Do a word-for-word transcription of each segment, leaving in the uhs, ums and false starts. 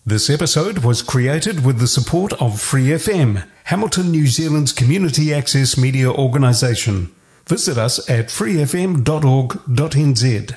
This episode was created with the support of Free F M, Hamilton, New Zealand's community access media organisation. Visit us at free f m dot org dot n z.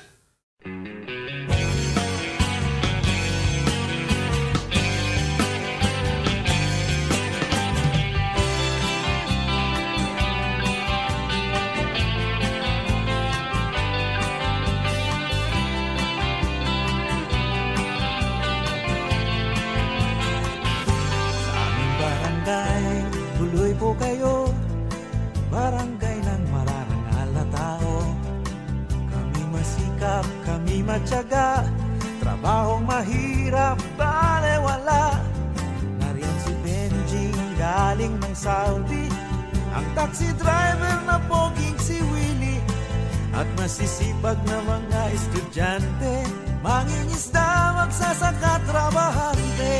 Trabahong mahirap, balewala. Nariyan si Benji, galing ng Saudi. Ang taxi driver na poging si Willie. At masisipag na mga estudyante, mangingisda, magsasaka, trabahante.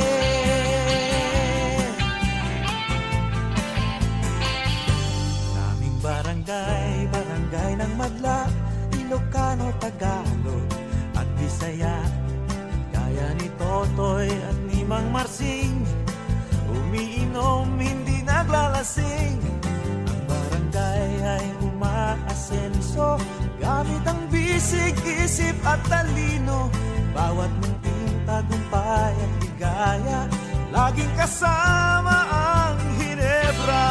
Naming barangay, barangay ng Madla, Ilocano, Tagalog at Bisaya. Gaya ni Totoy at ni Mang Marsing, umiinom, hindi naglalasing. Ang barangay ay umaasenso, gamit ang bisig, isip at talino. Bawat munting tagumpay at ligaya, laging kasama ang Hinebra.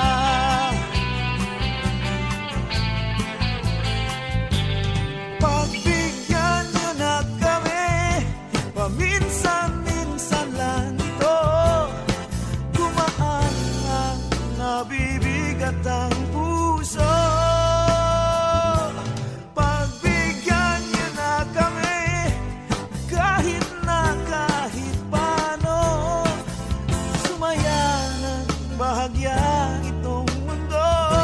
Pagbigyan nyo na kami, paminsan-minsan lang ito. Gumaan ang nabibigat ang puso. Pagbigyan nyo na kami, kahit na kahit paano. Sumaya ng bahagya itong mundo.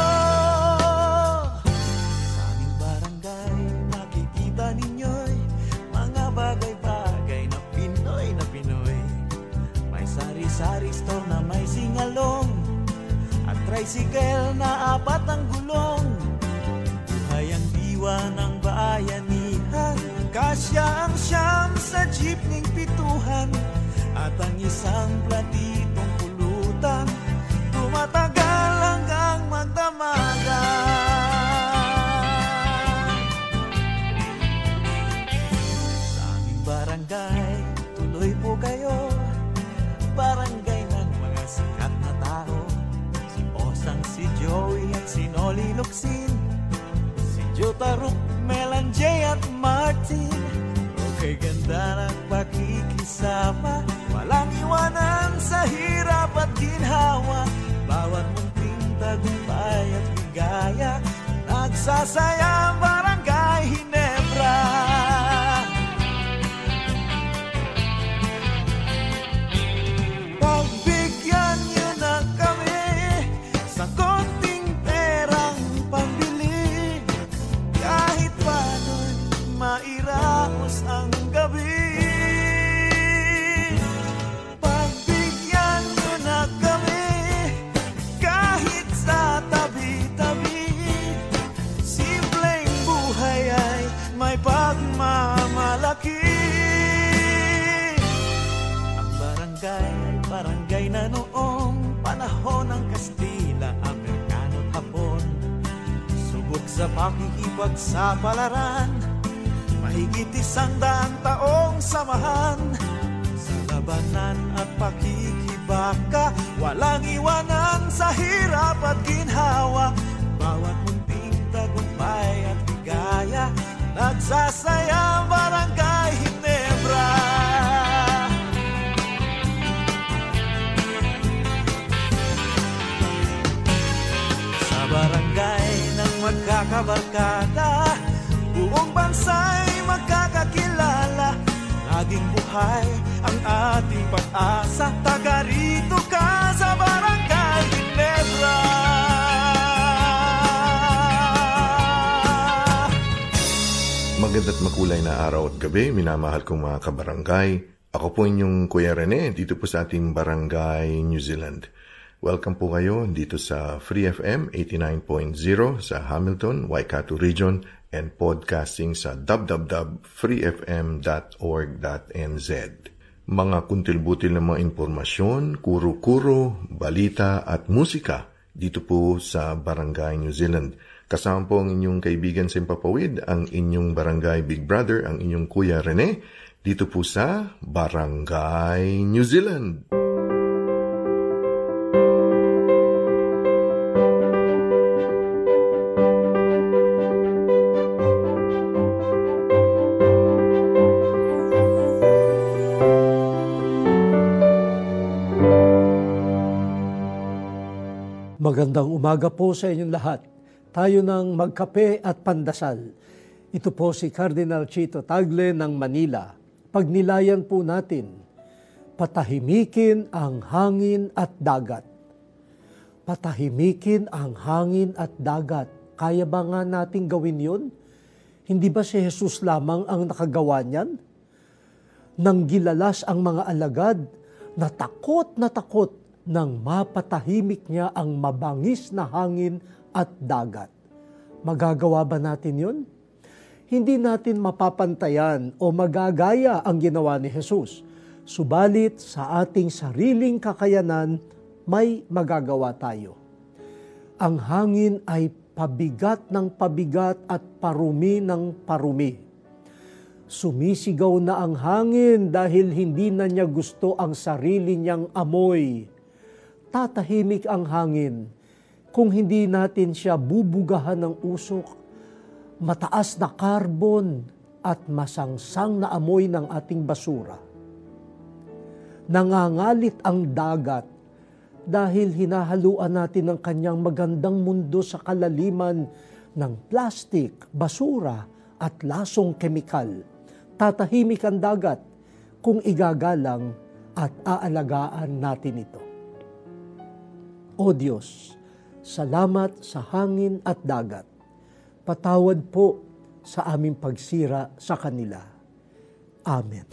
Sa aming barangay, makikita ninyo'y mga bagay-bagay na Pinoy na Pinoy. May sari-sari store na may singalong, at tricycle na apat ang gulong. Buhay ang diwa ng bayanihan, kasya ang siyam sa jeepning pituhan. At ang isang platitong pulutan, tumatagal hanggang magdamagan. Sa aming barangay, tuloy po kayo. Barangay ng mga sikat na tao, si Osang, si Joey at si Noli Locsin, si Jotaruk, Melan, J at Martin. Okay, ganda ng pakikisama, walang iwanan sa hirap at ginhawa. Bawat munting tagumpay at ligaya, nagsasaya ang barangay Hinebra. Pagbigyan nyo na kami sa konting perang pambili, kahit paano'y mairaos ang gabi. Pagbigyan nyo na kami, kahit sa tabi-tabi. Simpleng buhay ay may pagmamalaki. Ang barangay ay barangay na noong panahon ng Kastila, Amerikano at Hapon. Subok sa pakikipagsapalaran, mahigit isang daang taong samahan. Sa labanan at pakikibaka, walang iwanan sa hirap at ginhawa. Bawat munting tagumpay at ligaya, nagsasaya ang barangay Hinebra. Sa barangay ng magkakabarkada, buong bansa'y magkakakilala. Laging buhay ang ating pag-asa, taga rito ka sa barangay Hinebra. Maganda't makulay na araw at gabi, minamahal kong mga kabarangay. Ako po inyong Kuya Rene, dito po sa ating Barangay New Zealand. Welcome po kayo dito sa Free F M eighty-nine point zero sa Hamilton, Waikato Region, and podcasting sa w w w dot free f m dot org dot n z. mga kuntil-butil na mga impormasyon, kuro-kuro, balita at musika dito po sa Barangay New Zealand. Kasama po ang inyong kaibigan sa Himpapawid, ang inyong Barangay Big Brother, ang inyong Kuya Rene, dito po sa Barangay New Zealand. Magandang umaga po sa inyong lahat. Tayo nang magkape at pandasal. Ito po si Cardinal Chito Tagle ng Manila. Pagnilayan po natin, patahimikin ang hangin at dagat. Patahimikin ang hangin at dagat. Kaya ba nga nating gawin yun? Hindi ba si Jesus lamang ang nakagawa niyan? Nang gilalas ang mga alagad, natakot na takot nang mapatahimik niya ang mabangis na hangin at dagat. Magagawa ba natin yun? Hindi natin mapapantayan o magagaya ang ginawa ni Jesus. Subalit sa ating sariling kakayanan, may magagawa tayo. Ang hangin ay pabigat ng pabigat at parumi ng parumi. Sumisigaw na ang hangin dahil hindi na niya gusto ang sarili niyang amoy. Tatahimik ang hangin kung hindi natin siya bubugahan ng usok, mataas na karbon at masangsang na amoy ng ating basura. Nangangalit ang dagat dahil hinahaluan natin ang kanyang magandang mundo sa kalaliman ng plastik, basura at lasong kemikal. Tatahimik ang dagat kung igagalang at aalagaan natin ito. O Diyos, salamat sa hangin at dagat. Patawad po sa aming pagsira sa kanila. Amen.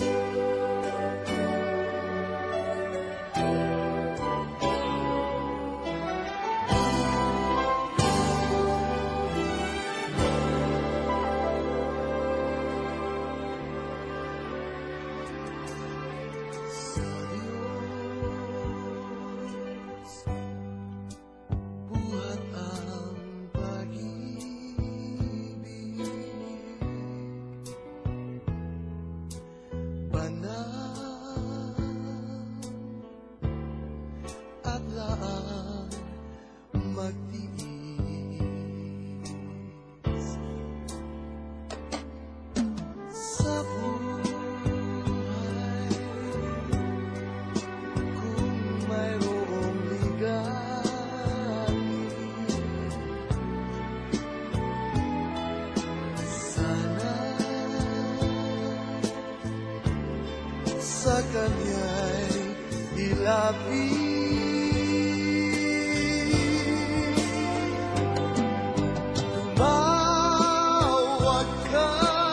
Sa kanya'y ilapit. Tumawag ka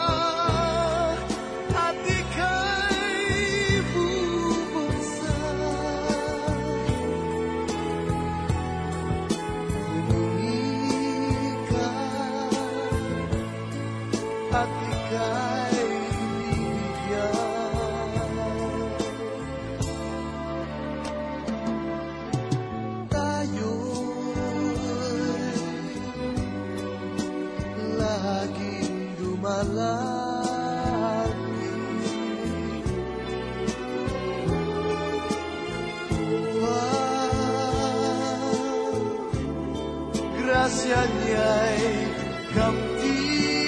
at ika'y bubuksan. Humingi ka at ika'y bibigyan. Grasya niya'y kamti.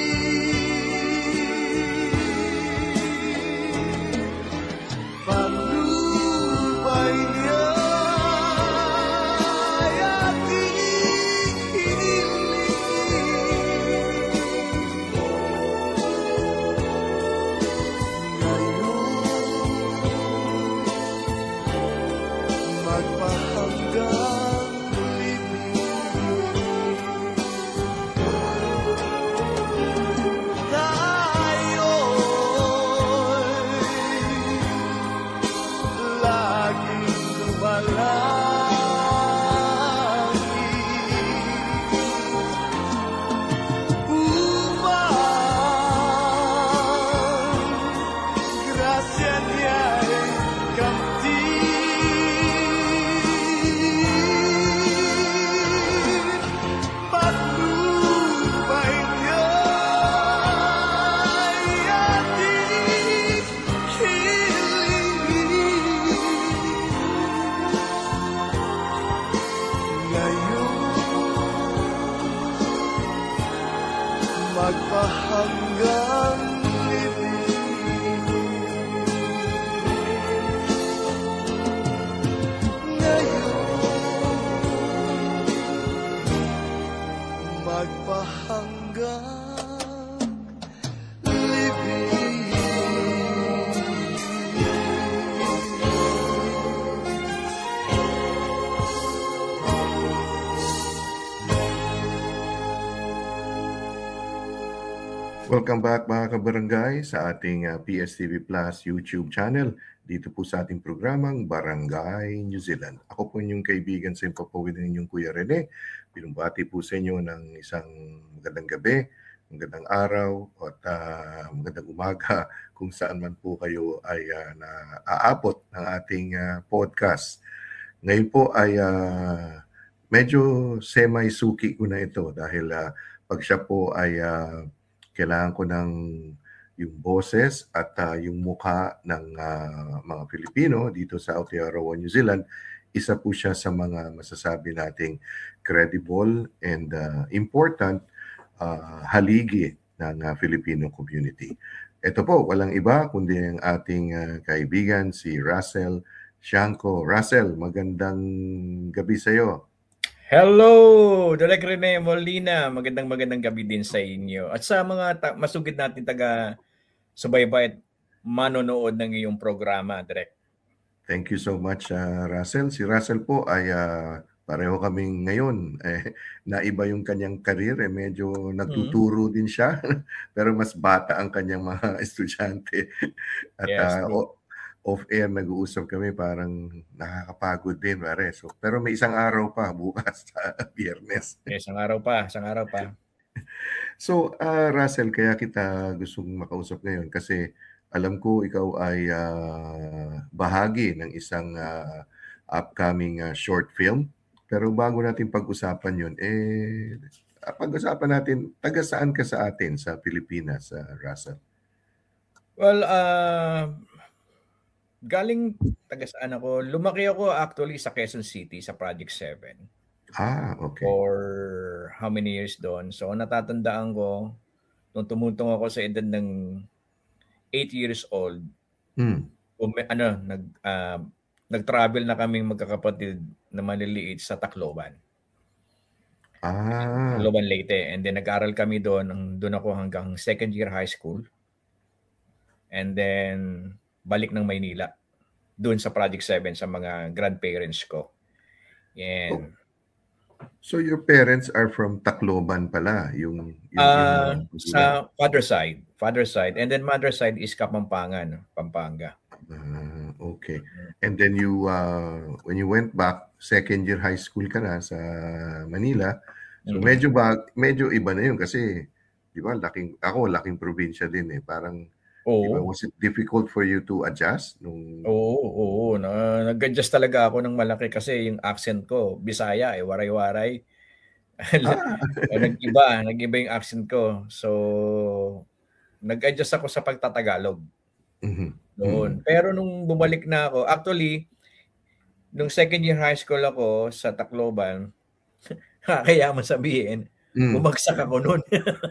Panubay niya'y ating hiniling. Ngayon magpahanggang Grasya niya Welcome back mga kabarangay sa ating uh, P S T V Plus YouTube channel. Dito po sa ating programang Barangay New Zealand. Ako po inyong kaibigan sa impapawid ng inyong Kuya Rene. Pinumbati po sa inyo ng isang magandang gabi, magandang araw at uh, magandang umaga kung saan man po kayo ay uh, naaabot ng ating uh, podcast. Ngayon po ay uh, medyo semi-suki ko na ito dahil uh, pag siya po ay uh, kailangan ko ng yung boses at uh, yung mukha ng uh, mga Pilipino dito sa Aotearoa, New Zealand. Isa po siya sa mga masasabi nating credible and uh, important uh, haligi ng uh, Filipino community. Ito po, walang iba kundi ang ating uh, kaibigan si Russell Shanko. Russell, magandang gabi sa iyo. Hello, Direk Rene Molina. Magandang magandang gabi din sa inyo. At sa mga ta- masugid natin taga subaybay at manonood ng iyong programa, Direk. Thank you so much, uh, Russell. Si Russell po ay uh, pareho kaming ngayon. Eh, naiba yung kanyang karir. Eh, medyo nagtuturo mm-hmm. din siya. Pero mas bata ang kanyang mga estudyante. At yes, uh, off-air nag-uusap kami, parang nakakapagod din, pare. So, pero may isang araw pa bukas sa Biyernes. Yes, isang araw pa, isang araw pa. So, uh, Russell, kaya kita gustong makausap ngayon kasi alam ko ikaw ay uh, bahagi ng isang uh, upcoming uh, short film. Pero bago natin pag-usapan yun, eh, pag-usapan natin, taga saan ka sa atin sa Pilipinas, uh, Russell? Well, uh, galing taga saan ako. Lumaki ako actually sa Quezon City, sa Project seven. Ah, okay. For how many years doon. So, natatandaan ko, nung tumutong ako sa edad ng eight years old, hmm. um, ano, nag, uh, nag-travel na kaming magkakapatid na maliliit sa Tacloban. Ah. Tacloban Leyte. And then, nag-aral kami doon. Doon ako hanggang second year high school. And then, balik ng Maynila doon sa Project seven sa mga grandparents ko. And, oh. So your parents are from Tacloban pala, yung, yung, uh, yung sa father side, father side, and then mother side is Kapampangan, Pampanga. Uh, okay. And then you uh, when you went back, second year high school ka na sa Manila. So mm-hmm. medyo ba medyo iba na yun kasi 'di ba, laking ako laking probinsya din eh. Parang Oo. Diba? Was it difficult for you to adjust? Nung... Oo, oo. Na, nag-adjust talaga ako ng malaki kasi yung accent ko, Bisaya, eh, waray-waray. Ah. nag-iba, nag-iba yung accent ko. So, nag-adjust ako sa pagtatagalog. Mm-hmm. Doon. Mm-hmm. Pero nung bumalik na ako, actually, nung second year high school ako sa Tacloban, kaya masabihin, Mm. bumagsak ako noon.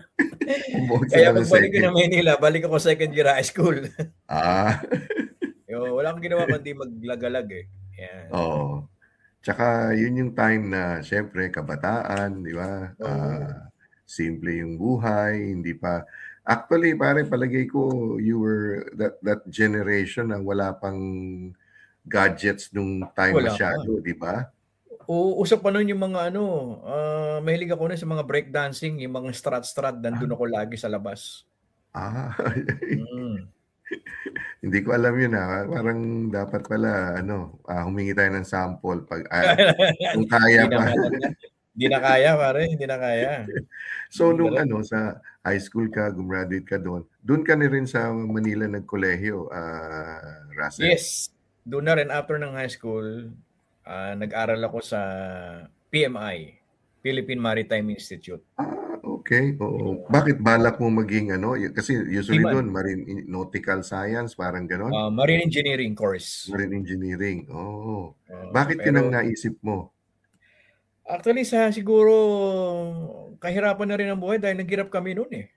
Kaya pagbalik ko na Manila, balik ako second year high school. Ah. Yo, wala akong ginawa kundi maglagalag eh. Yan. Oo. Oh. Tsaka yun yung time na syempre kabataan, di ba? Oh. Uh, simple yung buhay, hindi pa... Actually, pare, palagay ko you were that that generation na wala pang gadgets nung time wala masyado, di ba? O, usap pa nun yung mga ano, uh, mahilig ako na sa mga breakdancing, yung mga strat-strat, nandun ako lagi sa labas. Ah. mm. Hindi ko alam yun ah. Parang dapat pala, ano, uh, humingi tayo ng sample. Pag, uh, kung kaya pa. Hindi na kaya, pare. Hindi na kaya. So, nung ano, sa high school ka, gumraduate ka doon, doon ka na rin sa Manila nagkolehiyo, uh, Russell? Yes. Doon na rin after ng high school, Uh, nag-aral ako sa P M I, Philippine Maritime Institute. Ah, okay. Oo. Bakit balak mo maging ano? Kasi usually doon, marine nautical science, parang gano'n? Uh, marine engineering course. Marine engineering. Oh. Uh, Bakit pero, yun ang naisip mo? Actually, sa siguro kahirapan na rin ang buhay dahil naghirap kami noon eh.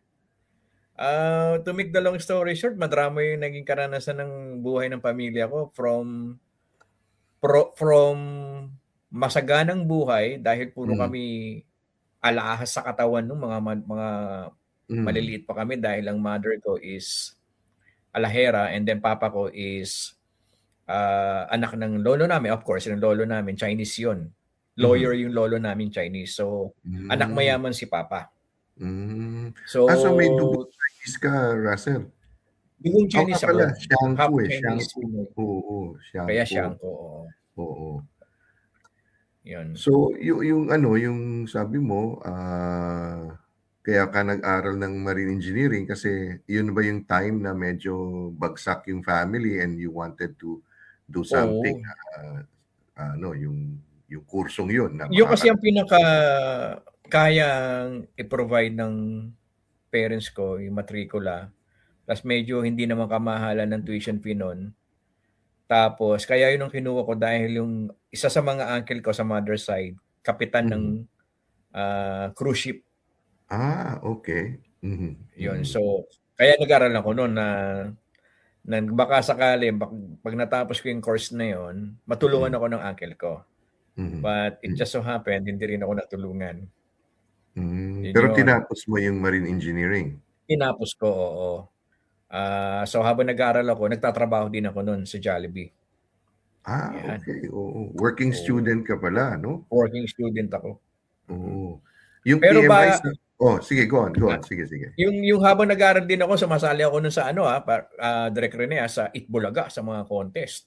Uh, to make the long story short, madrama yung naging karanasan ng buhay ng pamilya ko from Pro, from masaganang buhay dahil puro mm. kami alahas sa katawan ng mga mga mm. maliliit pa kami dahil ang mother ko is alahera and then papa ko is uh, anak ng lolo namin, of course, yung lolo namin Chinese yun. Lawyer mm. yung lolo namin Chinese. So mm. anak mayaman si papa. Mm. So, ah, so may dugo Chinese ka, Russell? Dugong Oo nga Chinese pala, ako. Xiangku Half eh, Chinese. Xiangku. Pinoy. Oo, Kaya Xiangku. Xiangku, oo. Oo. Yun. So, yung, yung ano, yung sabi mo, ah, kaya ka nag-aral ng marine engineering kasi yun ba yung time na medyo bagsak yung family and you wanted to do something, Oo. ah, ano, yung yung kursong yun na Yun kasi makaka... ang pinaka kayang i-provide ng parents ko, yung matrikula. Tapos medyo hindi naman kamahalan ng tuition fee nun. Tapos, kaya yun ang kinuha ko dahil yung isa sa mga uncle ko sa mother side, kapitan ng Mhm. ah, cruise ship. Ah, okay. Mhm, Yun. mhm, So, kaya nag-aral ako noon na, na baka sakali, bak, pag natapos ko yung course na yun, matulungan mhm, ako ng uncle ko. mhm, But it mhm, just so happened, hindi rin ako natulungan. hmm. Yun Pero yun. tinapos mo yung marine engineering? Tinapos ko, oo. Ah, so habang nag-aaral ako, nagtatrabaho din ako noon sa Jollibee. Ah, Yan. okay, oo. Working Oo. student ka pala, no? Working student ako. Mhm. Oo. Yung Pero P M I ba, sa... Oh, sige, go on, go ah, on. Sige, sige. yung yung habang nag-aaral din ako, sumasali ako nun sa ano ah, pa, ah, Direk Rene ah, sa Itbulaga sa mga contest.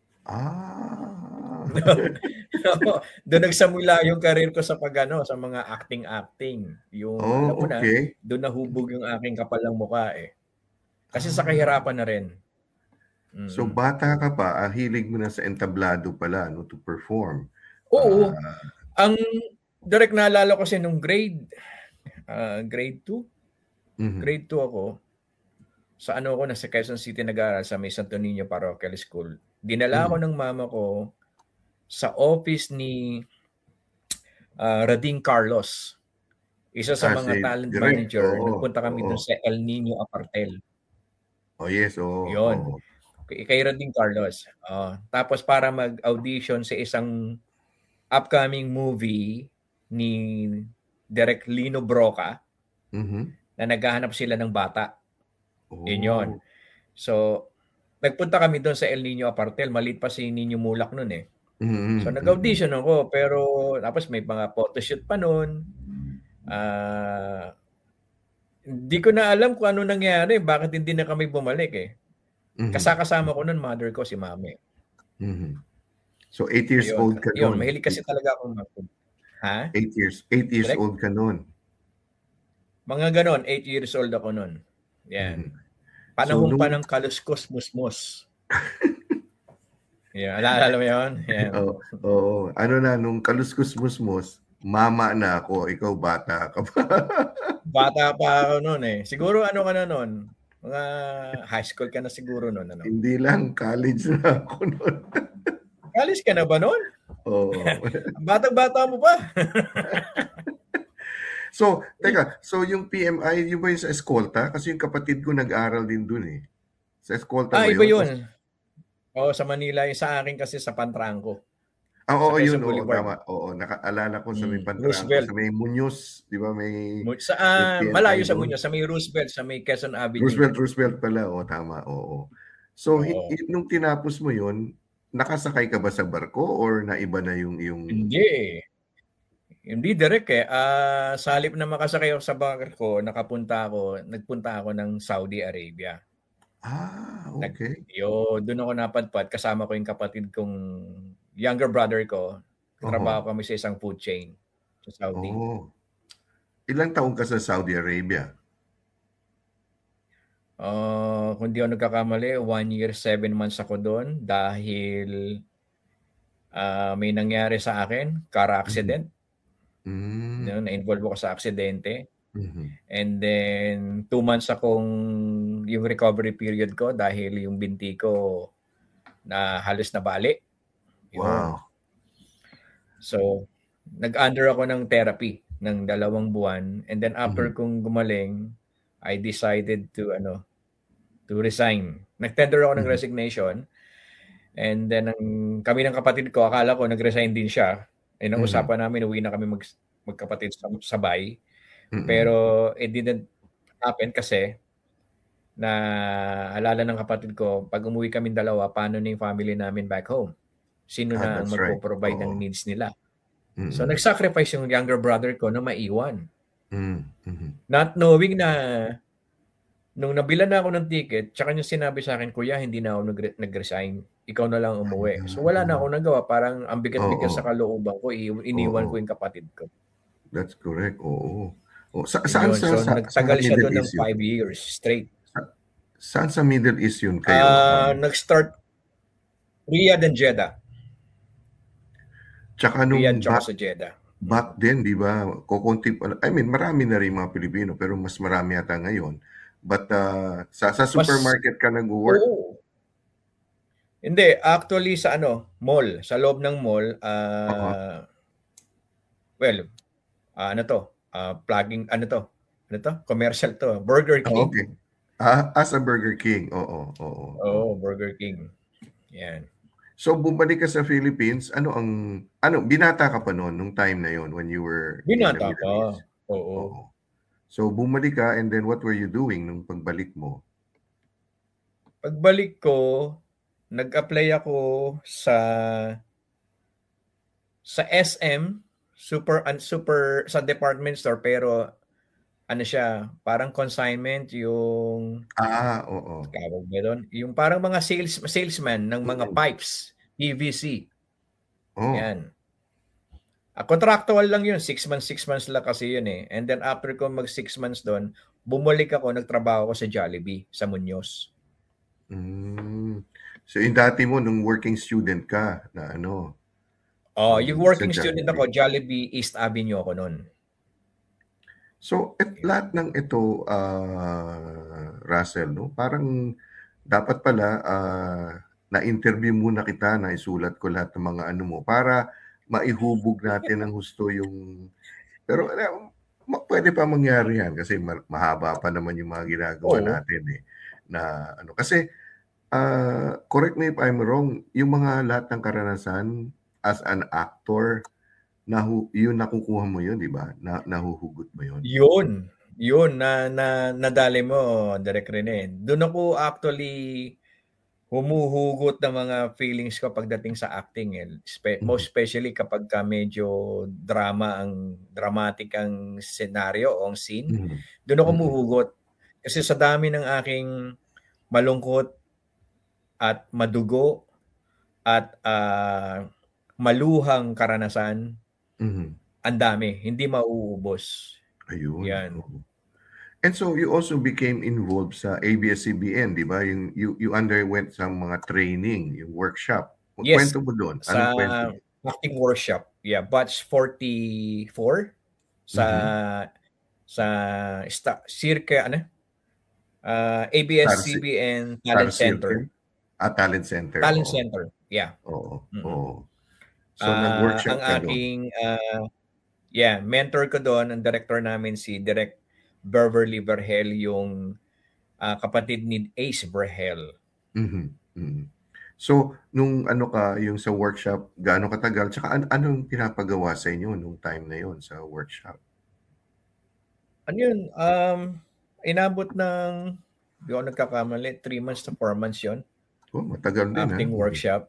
Ah. Doon nagsamula yung career ko sa pagano sa mga acting-acting. Yung Oh, alam mo na, okay. doon nahubog yung aking kapalang mukha eh. Kasi sa Ah. kahirapan na rin. So, Mm. bata ka pa, ah, hilig mo na sa entablado pala, no, to perform. Oo. Ah, Ang direct naalala ko kasi nung grade ah, grade two, mhm, grade two ako. Sa ano ako, nasa Quezon City nag-aaral sa may Santo Niño Parochial School. Dinala ako mhm. ng mama ko sa office ni ah, Rading Carlos. Isa sa Ah, mga si talent Direk, manager, oo, nagpunta kami oo. dun sa El Nino Apartel. Oh, yes, oo, Yon. oo. Kay, kay Rading Carlos. Ah, tapos para mag-audition sa isang upcoming movie ni Direk Lino Broca Mhm. na naghahanap sila ng bata. Yun yun. Oh. So, nagpunta kami doon sa El Nino Apartel. Maliit pa si Nino Mulak noon eh. So, Mhm, mhm. nag-audition ako. Pero, tapos may mga photoshoot pa noon. Ah, hindi ko na alam kung ano nangyari. Bakit hindi na kami bumalik eh. Mhm. Kasakasama ko noon, mother ko, si mami. Mhm. So, eight years Ayun. old ka Yun, nun. mahilig kasi talaga akong mag- Ha? Eight years, eight years Direct? old ka nun. Mga ganon, eight years old ako noon. Yan. Mhm. So, Panahon pa nung... ng kaluskos musmos. Yan, alala mo yun? Yan. Oo, oo. Ano na, nung kaluskus-musmos, mama na ako, ikaw bata ka pa. Bata pa ako noon eh. Siguro ano ka na noon? Mga high school ka na siguro noon. Ano? Hindi lang, college na ako nun. College ka na ba noon? Oo. Bata-bata mo pa. So, teka, so yung P M I, yun ba yung sa eskolta? Kasi yung kapatid ko nag-aral din dun eh. Sa eskolta Ah, ba iba yun? O... yun. Oo, sa Manila. Yung sa akin kasi sa Pantranco. Ah, Sa oo, yun, Quezon oo, Boulevard. tama. Oo, nakaalala ko sa may Mm, Pantranco, sa Roosevelt. may Muñoz, di ba may, Mu- Sa, may ah, P M I malayo sa doon? Muñoz. Sa may Roosevelt. Sa may Quezon Avenue. Roosevelt, Roosevelt pala, oo, tama, oo. So, hi- Oo. hi- nung tinapos mo yun, nakasakay ka ba sa barko or naiba na yung yung Hindi eh. Hindi direct eh. Ah, sa halip na makasakay ako sa barko, nakapunta ako, nagpunta ako ng Saudi Arabia. Ah, Nag, okay. yo, doon ako napadpad, kasama ko yung kapatid kong younger brother ko. Trabaho Oho. kami sa isang food chain sa Saudi. Oh. Ilang taon ka sa Saudi Arabia? Uh, kung di ako nagkakamali, one year, seven months ako doon dahil uh, may nangyari sa akin, car Mhm. accident. Mm. No, na-involve ako sa aksidente. Mhm. And then, two months akong yung recovery period ko dahil yung binti ko na halos nabali. Yun. Wow. So, nag-under ako ng therapy ng dalawang buwan. And then after Mhm. kong gumaling, I decided to ano to resign. Nag-tender ako ng Mhm. resignation. And then, ang, kami ng kapatid ko, akala ko nag-resign din siya. Eh, nang Mhm. usapan namin, uwi na kami mag, magkapatid sabay. Mhm. Pero it didn't happen kasi na alala ng kapatid ko, pag umuwi kami dalawa, paano na yung family namin back home? Sino Ah, na ang that's right. magpo-provide ng Oo. needs nila? So, Mhm. nag-sacrifice yung younger brother ko na maiwan. Mm. Mhm. Not knowing na nung nabilan na ako ng ticket, tsaka niya sinabi sa akin, "Kuya, hindi na ako nag nag-resign. Ikaw na lang umuwi." So wala na akong nagawa. Parang ang bigat-bigat sa Oo. kalooban ko, i iniwan ko Oo. yung kapatid ko. That's correct, oo. O sa Yun saan yun. sa So sa sa nagtagal siya Middle dun ng East yun? five years straight. Sa saan sa Middle East yun kayo, Ah, um nag-start Riyadh and Jeddah. Tsaka Riyadh nung tsaka back sa Jeddah. back then, 'di ba, kokonti pa I mean, marami na ring mga Pilipino, pero mas marami yata ngayon. But, ah, sa sa Mas supermarket ka nagwo-work? oo. Hindi, actually sa ano, mall. Sa loob ng mall, Oo. ah, well, ah, ano 'to, ah, plugging ano 'to, ano 'to, commercial 'to, Burger Ah, King. okey. Ah, ah, sa Burger King. Oo, oo, oo. Oo, Burger King. 'Yan. So bumalik ka sa Philippines, ano ang ano binata ka pa nun nung time na yun when you were in the Binata Middle East? pa, oo. Oo. So bumalik ka and then what were you doing nung pagbalik mo? Pagbalik ko, nag-apply ako sa sa S M, super an super sa department store, pero ano siya, parang consignment yung Ah, oo. tawag ba dun? Yung parang mga sales salesman ng mga Mm. pipes, P V C. Oh. 'Yan. Ah, contractual lang yun, six months, six months lang kasi yun, eh. And then after ko mag six months dun, bumalik ako, nagtrabaho ako sa Jollibee, sa Muñoz. Hmm. So yung dati mo nung working student ka na ano, Oo, yung nung sa working student Jollibee. ako, Jollibee East Avenue ako nun. So, et lahat ng ito, ah, Russell 'no, parang dapat pala, ah, na-interview muna kita, naisulat ko lahat ng mga ano mo para maihubog natin ng husto yung pero alam ma puwede pa mangyari yan kasi ma mahaba pa naman yung mga ginagawa Oo. natin, eh, na ano kasi, ah, correct me if I'm wrong, yung mga lahat ng karanasan as an actor, nahu yun nakukuha mo yun, 'di ba? Na nahuhugot mo yun? Yun, yun na na nadali mo, Direk Rene. Dun ako actually humuhugot ng mga feelings ko pagdating sa acting, eh. Spe Mhm. most especially kapagka medyo drama ang dramatic ang senaryo o ang scene, Mhm. dun ako Mm. humuhugot. Kasi sa dami ng aking malungkot at madugo at, ah, maluhang karanasan, Mhm. ang dami, hindi mauubos. Ayun, 'Yan. oo. And so you also became involved sa A B S C B N, 'di ba? Yung you you underwent some mga training, yung workshop. Yes, Kuwento mo dun, anong sa kuwento dun? acting workshop. Yeah, batch forty-four sa Mhm. sa sta circa ano, ah, Star Ci A B S C B N Star Talent Center. Circle? Ah, Talent Center, Talent oo. Center, yeah. Oo, Mm. oo. So Ah, nag-workshop ang ka dun? aking, ah, yeah, mentor ko dun, ang director namin si Direk Beverly Vergel, yung, ah, kapatid ni Ace Vergel. Mhm, mm. So nung ano ka, yung sa workshop, gaano katagal? Tsaka an anong pinapagawa sa inyo nung time na yun sa workshop? Ano yun, um, inabot ng, di ako nagkakamali, three months to four months yun. Oh, matagal din, ah. Acting Mm. workshop.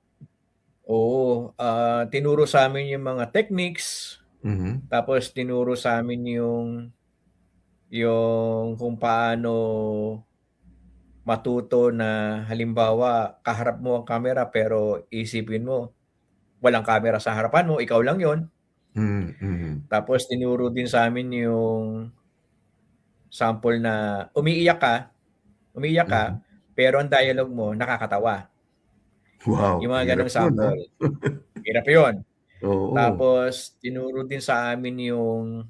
Oo, ah, tinuro sa'min yung mga techniques, Mhm. tapos tinuro sa'min yung yung kung paano matuto na halimbawa, kaharap mo ang camera pero iisipin mo, walang camera sa harapan mo, ikaw lang yun. Hmm, mhm. Tapos tinuro din sa'min yung sample na umiiyak ka umiiyak ka, Mhm. pero ang dialogue mo nakakatawa. Yung Wow, mga hirap gano'ng nun, ah. sample. Hirap yun. Oo. Tapos tinuro din sa amin yung,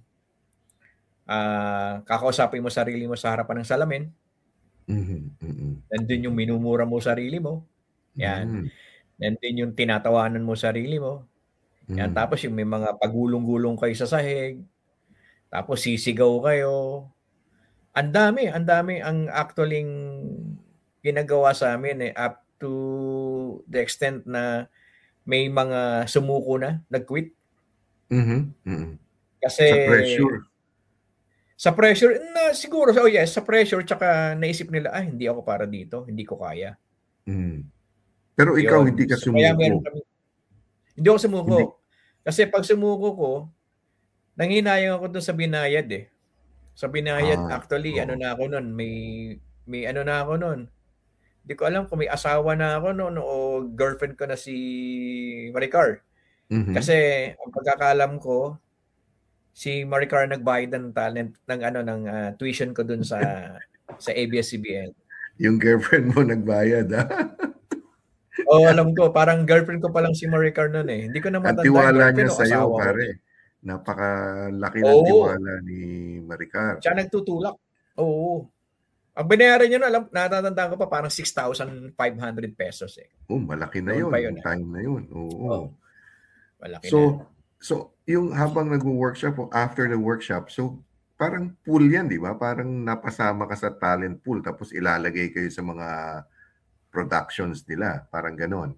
ah, kakausapin mo sarili mo sa harapan ng salamin. Mhm, mm, Nandun yung mm. minumura mo sarili mo, 'yan. Hmm. Nandun yung tinatawanan mo sarili mo, 'yan. Hmm. Tapos yung may mga pagulong-gulong kayo sa sahig, tapos sisigaw kayo. Ang dami, ang dami ang actualling ginagawa sa'min, eh, up to the extent na may mga sumuko na, nag-quit. Mhm, mm. Kasi Sa pressure. sa pressure na siguro, oh yes, sa pressure tsaka naisip nila, "Ay hindi ako para dito, hindi ko kaya." Hmm. Pero ikaw hindi Yun. ka So kaya meron sumuko? kami hindi ako sumuko. Hindi Kasi 'pag sumuko ko, nanghihinayang ako dun sa binayad, eh. So binayad, Ah, actually, ano oo. na ako nun, may, may ano na ako nun. Hindi ko alam kung may asawa na ako noon o girlfriend ko na si Maricar. Mhm. Kasi ang pagkakaalam ko, si Maricar nagbayad ng talent ng ano ng ah, tuition ko dun sa sa A B S C B N. Yung girlfriend mo nagbayad, ah. Oo, alam ko, parang girlfriend ko pa lang si Maricar noon eh. Hindi ko na Ang matandaan tiwala niya girlfriend o sa'yo, asawa ko na. pare. Napakalaki ng Oo, tiwala ni Maricar. siya nagtutulak. Oo. Ang binayaran niya no, alam, natatandaan ko pa parang six thousand five hundred pesos eh. Oh, malaki na Noon yon pa yun nung ah. time na yun. Oo, Oo. malaki na. So, so yung habang nag-workshop o after the workshop, so parang pool yan, di ba? Parang napasama ka sa talent pool tapos ilalagay kayo sa mga productions nila. Parang ganon.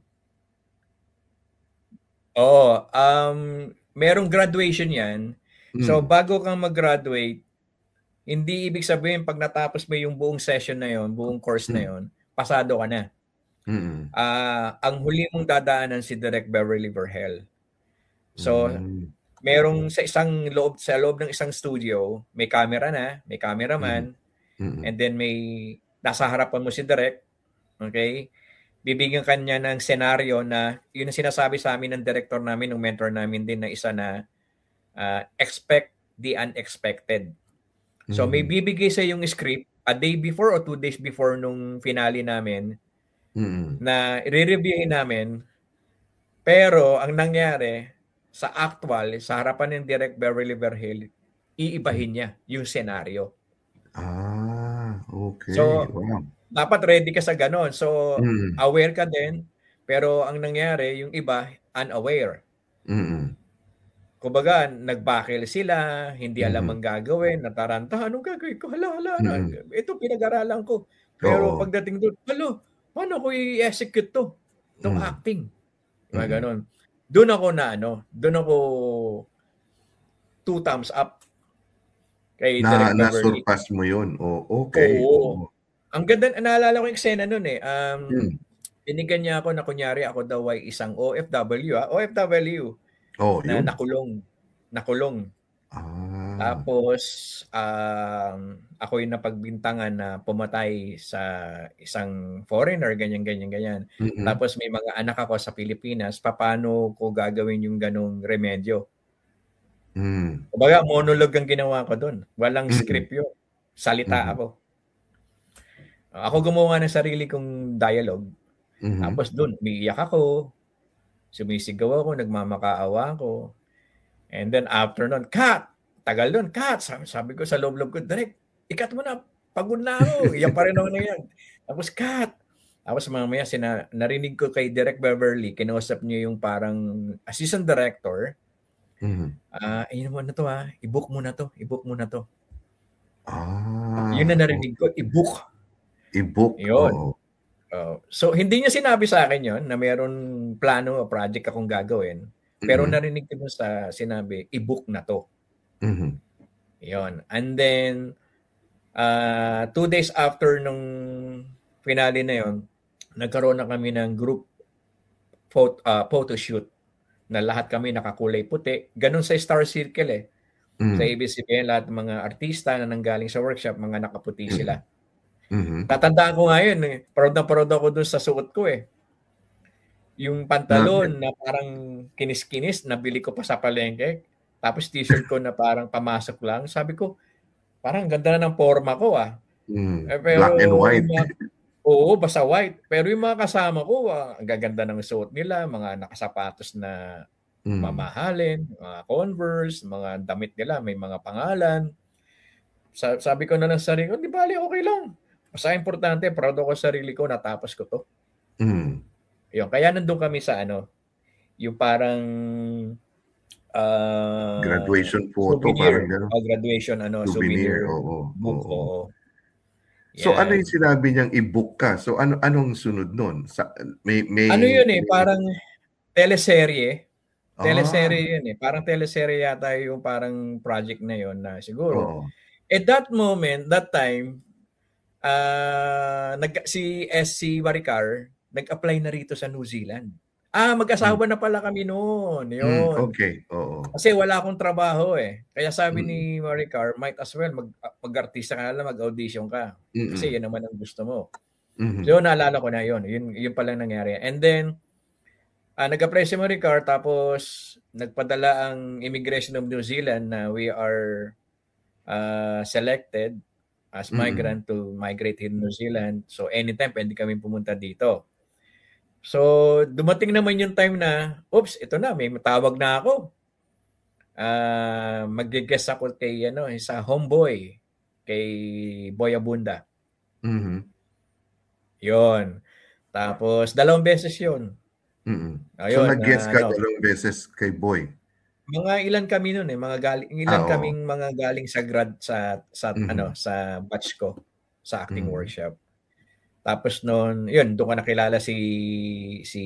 Oo, um, merong graduation yan. So, Mm. bago kang mag-graduate, hindi ibig sabihin pag natapos mo yung buong session na yon, buong course na Mm. yon, pasado ka na. Mm. Ah, ang huli mong dadaanan si Direk Beverly Verhel. So, Mm. merong sa isang loob sa loob ng isang studio, may camera na, may Mm. cameraman, Mm. and then may nasa harapan mo si Direk, okay? Bibigyan kanya ng senaryo na yun ang sinasabi sa amin ng director namin, ng mentor namin din na isa na uh, expect the unexpected. So may Mm. bibigay sa yung script a day before o two days before nung finale namin Mm. na i-reviewin namin. Pero ang nangyari sa actual, sa harapan ng Direk Beverly Verhel, iibahin niya yung senaryo. Ah, okay. So Wow. dapat ready ka sa ganon. So Mm. aware ka din, pero ang nangyari yung iba unaware. Mm. Kumbaga, nagbakil sila, hindi alam Mhm. ang gagawin, nataranta, anong gagawin ko? Hala, hala, na, Mm. ito pinag-aralan ko. Pero Oo. pagdating doon, hala, paano ko i-execute to? Itong Mm. acting. Mga Mm. ganon. Doon ako na, ano, doon ako two thumbs up kay Na Direk Beverly. na-surpass mo yun. Oh, okay. Oo. Oo. Ang ganda, naalala ko yung eksena noon eh. Um, Mm. binigyan niya ako na kunyari ako daw ay isang O F W, ah, O F W Oh, na yun. nakulong. Nakulong. Ah. Tapos, um, ako yung napagbintangan na pumatay sa isang foreigner, ganyan, ganyan, ganyan. Mm. Tapos may mga anak ako sa Pilipinas, paano ko gagawin yung ganong remedyo? Mm. Kumbaga, monologue ang ginawa ko doon. Walang Mm. script yun. Salita Mhm. ako. Ako gumawa ng sarili kong dialogue. Mhm. Tapos doon, umiiyak ako, sumisigaw ako, nagmamakaawa ako. And then after nun, cut! Tagal nun, cut! Sabi, sabi ko sa loob-loob ko, Direk, ikat mo na, pagod na ako. Iyan pa rin ako na yan. Tapos cut! Tapos mamaya, sina, narinig ko kay Direk Beverly, kinausap niya yung parang assistant director. Mhm. Ah, uh, ayun mo na to ha, i-book mo na to, i-book mo na to. Ah. Yun na narinig ko, i-book. I-book, Yun. oo. Uh, so, hindi niya sinabi sa akin yun na meron plano o project akong gagawin. Pero Mhm. narinig ko sa sinabi, i-book na to. Mhm. Yun. And then, uh, two days after nung finale na yun, nagkaroon na kami ng group photo, uh, photo shoot na lahat kami nakakulay puti. Ganun sa Star Circle eh. Mhm. Sa A B S C B N, lahat ng mga artista na nanggaling sa workshop, mga nakaputi sila. Mhm. Tatandaan ko nga yun eh. Proud na proud ako dun sa suot ko eh. Yung pantalon Bakit? na parang kinis-kinis, nabili ko pa sa palengke. Tapos t-shirt ko na parang pamasok lang. Sabi ko, parang ganda na ng forma ko ah. Mm. Eh, pero Black and white. yung mga, oo, basta white. Pero yung mga kasama ko, ah, ang gaganda ng suot nila, mga nakasapatos na Mm. mamahalin, mga Converse, mga damit nila, may mga pangalan. Sa, sabi ko na ng sarili ko, di bali, okay lang. Basta importante, proud ako sa sarili ko, natapos ko to. Mm. Yun, kaya nandun kami sa ano, yung parang uh, Graduation photo, parang souvenir, gano'n. o graduation, ano, souvenir, Souvenir, oo. book, Oo. oo. So, ano Yan. yung sinabi niyang i-book ka? So, ano anong sunod nun? Sa, may, may, Ano yun eh, may- parang teleserye. Ah, Teleserye yun eh. Parang teleserye yata yung parang project na yun na siguro. oo. At that moment, that time, uh, nag, si S C Maricar nag-apply na rito sa New Zealand. Ah, mag-asawa na pala kami noon. Mm, Yun. okay, oo. Kasi wala akong trabaho eh. Kaya sabi Mm. ni Maricar, might as well mag mag-artista ka na lang, mag-audition ka. Kasi Mm. yun naman ang gusto mo. Mhm. So naalala ko na yun. Yun, yun pala nangyari. And then, ah, nag-apply si Maricar tapos nagpadala ang Immigration of New Zealand na we are uh, selected as Mm. migrant to migrate in New Zealand. So anytime pwede kami pumunta dito. So dumating naman yung time na, oops, ito na, may matawag na ako. Ah, mag-guest ako kay ano, sa Homeboy, kay Boy Abunda. Mhm. Yon. Tapos dalawang beses 'yon. Mm. So Ayun, nag-guest na ka ano, dalawang beses kay Boy? mga ilan kami noon eh, mga galing Ah, ilan oo. kaming mga galing sa grad sa sa ano, Mhm. sa batch ko sa acting Mhm. workshop. Tapos noon, 'yun, doon ko nakilala si si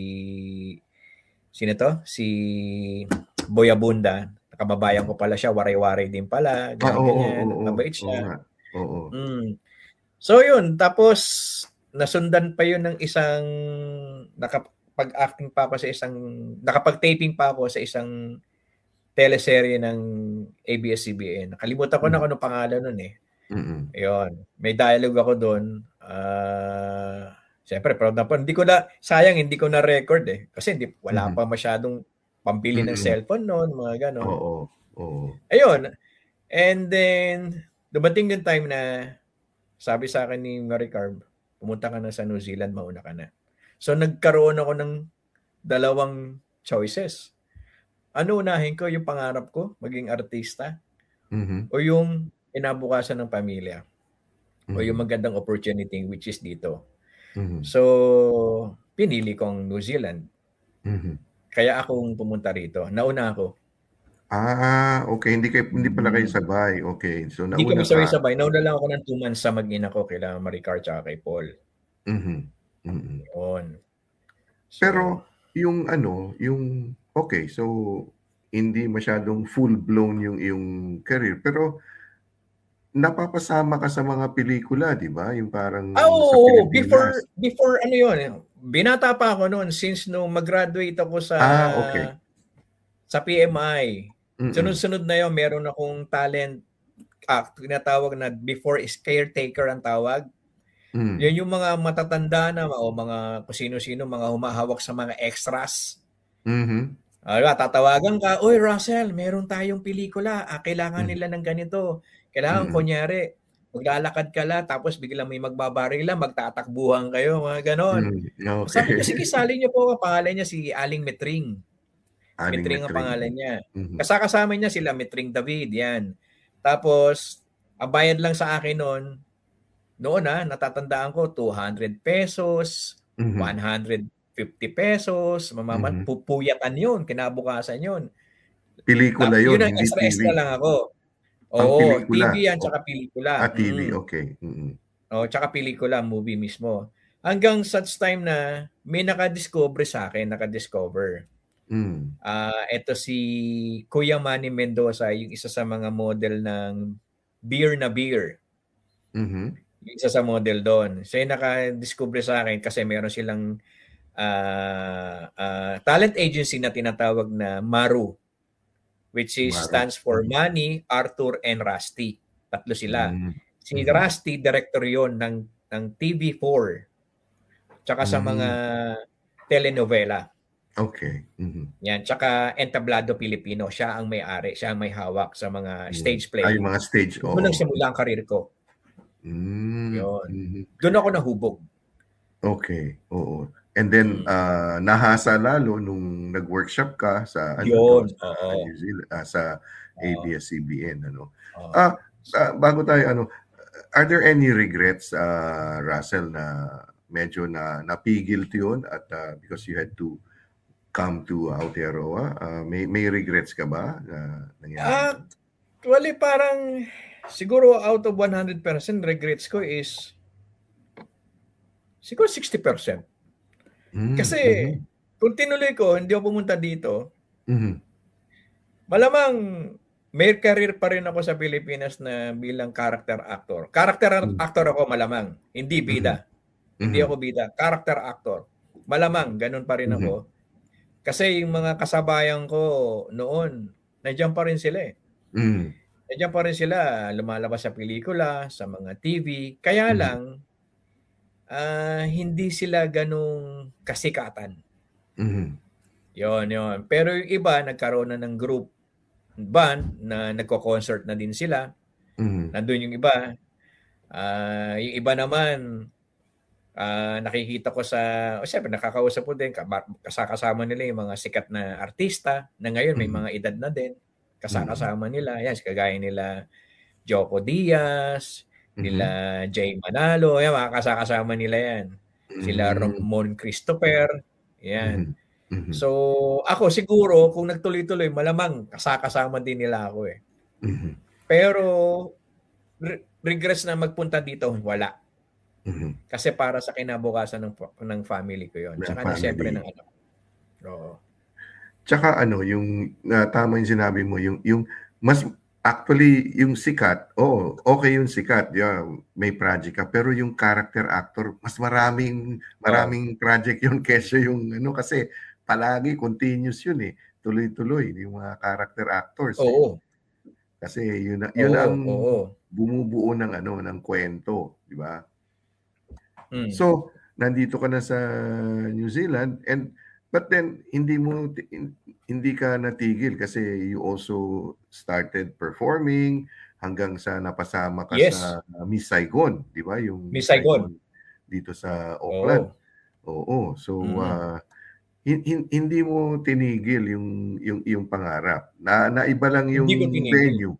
sino to? Si Boy Abunda. Kababayan ko pala siya, waray-waray din pala, Ah, oo, ganyan-ganyan, oo. mabait Oo siya. nga. Oo. Mm. So 'yun, tapos nasundan pa 'yun ng isang nakapag-acting pa ako sa isang nakapag-taping pa ako sa isang teleserye ng A B S C B N. Nakalimutan ko na Mm. kung anong pangalan nun eh. Mm. Ayun, may dialogue ako doon. Ah, siyempre proud na proud. Hindi ko na sayang hindi ko na record eh kasi hindi wala Mhm. pa masyadong pambili ng Mm. cellphone noon, mga ganon. Oo, oo. Ayun. And then dumating yung time na sabi sa akin ni Maricar, pumunta ka na sa New Zealand, mauna ka na. So nagkaroon ako ng dalawang choices. Ano unahin ko, yung pangarap ko, maging artista, Mhm. o yung kinabukasan ng pamilya, o yung Mhm. magandang opportunity which is dito. Mhm. So, pinili ko ang New Zealand. Mhm. Kaya akong pumunta rito. Nauna ako. Ah, okay. Hindi kayo hindi pala kayo Mm. sabay. Okay. So Hindi kami nauna ka. sabay-sabay. Nauna lang ako ng two months sa mag-ina ko kila Maricar tsaka kay Paul. Mhm. Mm. Yun. So, Pero yung ano, yung okay, so hindi masyadong full-blown yung iyong career, pero napapasama ka sa mga pelikula, 'di ba? Yung parang ah, sa oo, Pilipinas. before before ano yun, binata pa ako noon since nung mag-graduate ako sa Ah, okay. sa P M I. Mm. Sunod-sunod na yun, meron akong talent act, tinatawag na before is caretaker ang tawag. Mm. Yan yung mga matatanda na o mga kung sino-sino, mga humahawak sa mga extras. Mhm. Ah, tatawagan ka, "Oy, Russell, meron tayong pelikula. Ah, kailangan Hmm. nila ng ganito." Kailangan Mm. kunyari, maglalakad ka lang tapos biglang may magbabarilan, magtatakbuhan kayo, mga ganon. Mm, Sabi ko, okay. sige, sali niyo po. Pangalan niya si Aling Metring. Aling Metring ang Metring. pangalan niya. Mhm. Kasakasama niya sila Metring David, yan. Tapos, ang bayad lang sa akin noon, noon ah, natatandaan ko, two hundred pesos, Mhm. one hundred fifty pesos, mamamat, Mhm. pupuyatan yun, kinabukasan yun. Pelikula Tap, yun yun, ang hindi T V. extra-extra lang ako. Ang Oo, T V pelikula. yan, O tsaka pelikula. ah, T V, Mm. okay. Mm. O, tsaka pelikula, movie mismo. Hanggang such time na may nakadiscover sa akin, nakadiscover. Mm. Ah, eto si Kuya Manny Mendoza, yung isa sa mga model ng Beer na Beer. Mhm. Yung isa sa model doon. Siya yung nakadiscover sa akin kasi meron silang ah, ah, talent agency na tinatawag na Maru, which is Maru. stands for Mhm. Manny, Arthur, and Rusty. Tatlo sila. Mm. Si Mhm. Rusty, director yon ng, ng T V four. Tsaka sa mga Mm. telenovela. Okay. Mhm. Yan. Tsaka Entablado Pilipino. Siya ang may-ari. Siya ang may hawak sa mga Mm. stage Ay, play. mga stage, Doon oo. nagsimula ang karir ko. Mm. Yun. Mhm. Doon ako nahubog. Okay, oo. And then, Mm. ah, nahasa lalo nung nag-workshop ka sa ano 'to, Yun, sa oo. New Zealand, ah, sa A Oo. B S C B N, ano. Oo. Ah, ah, bago tayo ano, are there any regrets, ah, Russell, na medyo na napigil yun at ah, because you had to come to Aotearoa? Ah, may may regrets ka ba na nangyari yun? Actually, parang siguro out of one hundred percent regrets ko is siguro sixty percent. Mm. Kasi Mhm. kung tinuloy ko, hindi ako pumunta dito, Mhm. malamang may career pa rin ako sa Pilipinas na bilang character actor. Character Hmm. actor ako malamang, hindi Mhm. bida. Hindi Mhm. ako bida, character actor. Malamang ganun pa rin Mhm. ako. Kasi yung mga kasabayan ko noon, nandiyan pa rin sila eh. Mm. Nandiyan pa rin sila, lumalabas sa pelikula, sa mga T V. Kaya Mhm. lang, ah, hindi sila ganong kasikatan. Mhm. Yon, yon. Pero yung iba, nagkaroon na ng group band na nagko-concert na din sila. Mhm. Nandun yung iba. Ah, yung iba naman, ah, nakikita ko sa, o siyempre nakakausap ko din, kaba- kasakasama nila yung mga sikat na artista na ngayon may Mhm. mga edad na din. Mhm. Kasakasama nila. Yan, kagaya nila Joko Diaz, nila Mhm. Jay Manalo, yan, mga kasakasama nila yan. Sila Mm. Ramon Christopher, yan. Mhm. Mhm. So, ako siguro, kung nagtuloy-tuloy, malamang kasakasama din nila ako eh. Mhm. Pero, re- regrets na magpunta dito, wala. Mhm. Kasi para sa kinabukasan ng, ng family ko yon. Ng Tsaka na siyempre family. ng anak. Oo. Tsaka ano, yung na tama yung sinabi mo, yung yung mas actually yung sikat, oh, okay yung sikat, yeah, may project ka, pero yung character actor, mas maraming Oo. maraming project yun kaysa yung ano, kasi palagi continuous yun eh. Tuloy-tuloy yung mga character actors eh. Oo. Kasi yun na- yun Oo. ang Oo. bumubuo ng ano, ng kwento, di ba? Mm. So, nandito ka na sa New Zealand, and but then hindi mo hindi ka natigil kasi you also started performing hanggang sa napasama ka Yes. sa Miss Saigon, di ba? Yung Miss Miss Saigon. Saigon dito sa Auckland. Oo. Oo. So, Mm. uh, hin- hin- hindi mo tinigil yung yung yung pangarap. Na naiba lang yung Hindi ko tinigil. venue.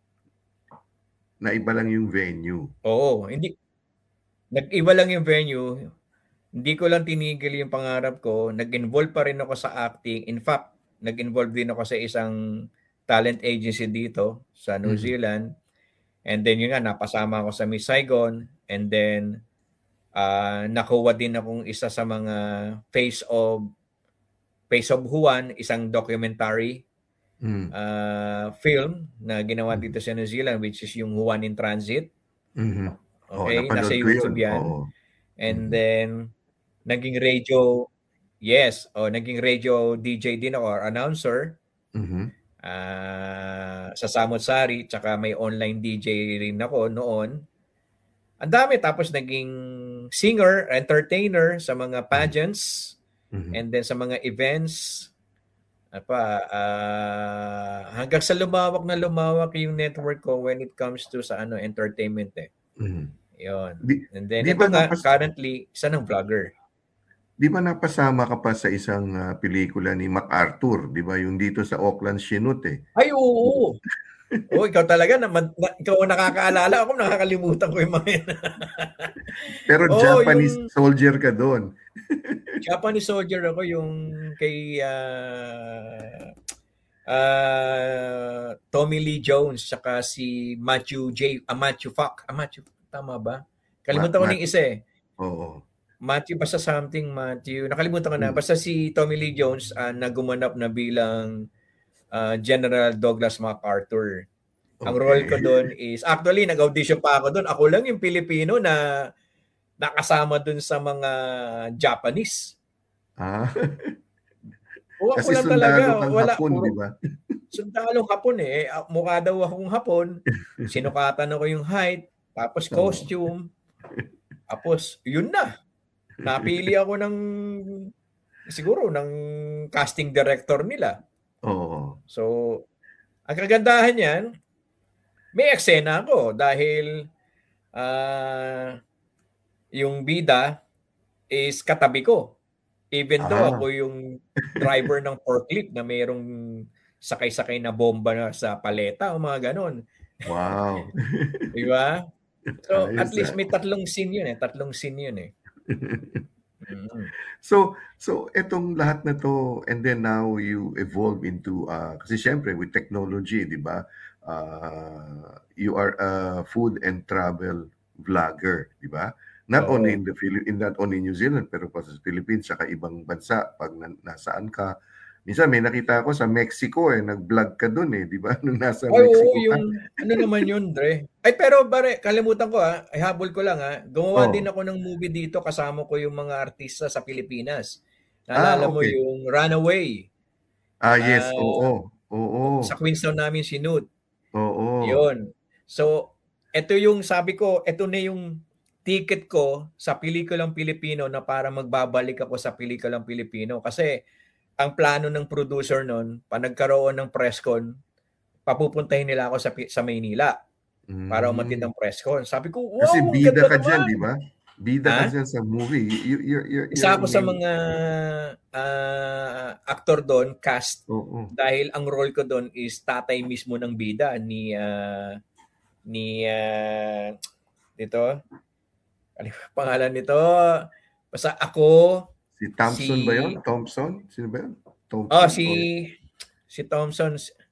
Naiba lang yung venue. Oo, hindi nag-iba lang yung venue. Hindi ko lang tinigil yung pangarap ko. Nag-involve pa rin ako sa acting. In fact, nag-involve din ako sa isang talent agency dito sa New Mhm. Zealand. And then yun nga, napasama ako sa Miss Saigon. And then, ah, nakuha din akong isa sa mga Face of Face of Juan, isang documentary Mhm. ah, film na ginawa Mhm. dito sa New Zealand, which is yung Juan in Transit. Mhm. Oh, Okay, nasa napanood ko yun. YouTube yan. Oo. And Mhm. then, naging radio, yes, o naging radio D J din ako, or announcer, Mhm. ah, sa Samut Sari, tsaka may online D J rin ako noon. Ang dami, tapos naging singer, entertainer sa mga pageants, Mhm. and then sa mga events. At pa, ah, hanggang sa lumawak na lumawak yung network ko when it comes to sa ano entertainment eh. Mhm. Yun. Di, And then, di ito ba nga, napas, currently, isa ng vlogger. di ba napasama ka pa sa isang ah, pelikula ni MacArthur, di ba? Yung dito sa Auckland Chinook eh. Ay, oo. Oh, ikaw talaga, na, na, ikaw ang nakakaalala. Ako nakakalimutan ko yung mga yan. Pero Oo, Japanese yung soldier ka doon. Japanese soldier ako, yung kay ah, ah, Tommy Lee Jones, saka si Matthew J. Ah, Matthew Fuck. Ah, Matthew, tama ba? Ma, Kalimutan ko ma, ng isa eh. oo. Matthew, basta something Matthew. Nakalimutan ko na. Mm. Basta si Tommy Lee Jones ah, na gumanap na bilang ah, General Douglas MacArthur. Ang role ko Okay. doon is, actually, nag-audition pa ako doon. Ako lang yung Pilipino na nakasama doon sa mga Japanese. Ah. O ako Kasi lang sundalo talaga. kang Wala. Hapon, di Puro ba? sundalong Hapon eh. Ah, Mukha daw akong Hapon. Sinukatan ako yung height. Tapos Oo. costume. Tapos, yun na. Napili ako ng, siguro, ng casting director nila. Oo. So, ang kagandahan yan, may eksena ako dahil ah, yung bida is katabi ko. Even though Ah. ako yung driver ng forklift na mayroong sakay-sakay na bomba na sa paleta o mga ganon. Wow. Di ba? So, at Ayos, least ah. may tatlong scene yun eh. Tatlong scene yun eh. Mm. So, so etong lahat na to, and then now you evolve into, uh, kasi syempre with technology, di ba? Uh, you are a food and travel vlogger, di ba? Not Oo. only in the Philip, in not only New Zealand, pero pa sa Philippines, saka ibang bansa, pag na, nasaan ka. Minsan may nakita ako sa Mexico eh, nag-vlog ka dun eh, di ba? Nung nasa Ay, oo, Mexico ka. yung, ano naman yun, Dre? Ay, pero bare, kalimutan ko ha, ay habol ko lang ha, gumawa Oh. din ako ng movie dito, kasama ko yung mga artista sa Pilipinas. Naalala Ah, mo okay. yung Runaway? Ah, yes. Ah, Oo. Oo. sa Queenstown namin sinut. Oo. Yun. So, ito yung sabi ko, ito na yung ticket ko sa pelikulang Pilipino na para magbabalik ako sa pelikulang Pilipino. Kasi ang plano ng producer nun, pa nagkaroon ng press con, papupuntahin nila ako sa, sa Maynila para umatid Mm. ng press con. Sabi ko, Kasi wow, ang bida ganda ka dyan, di naman! ba? Bida ka Ha? dyan sa movie. You, you're, you're, Isa you're ako sa main... mga uh, aktor doon, cast, Oo. dahil ang role ko doon is tatay mismo ng bida ni uh, ni uh, dito, ano pangalan nito? Basta ako, Si Thompson si ba yun? Thompson? Sino ba yun? oh Thompson? si O, si Thompson.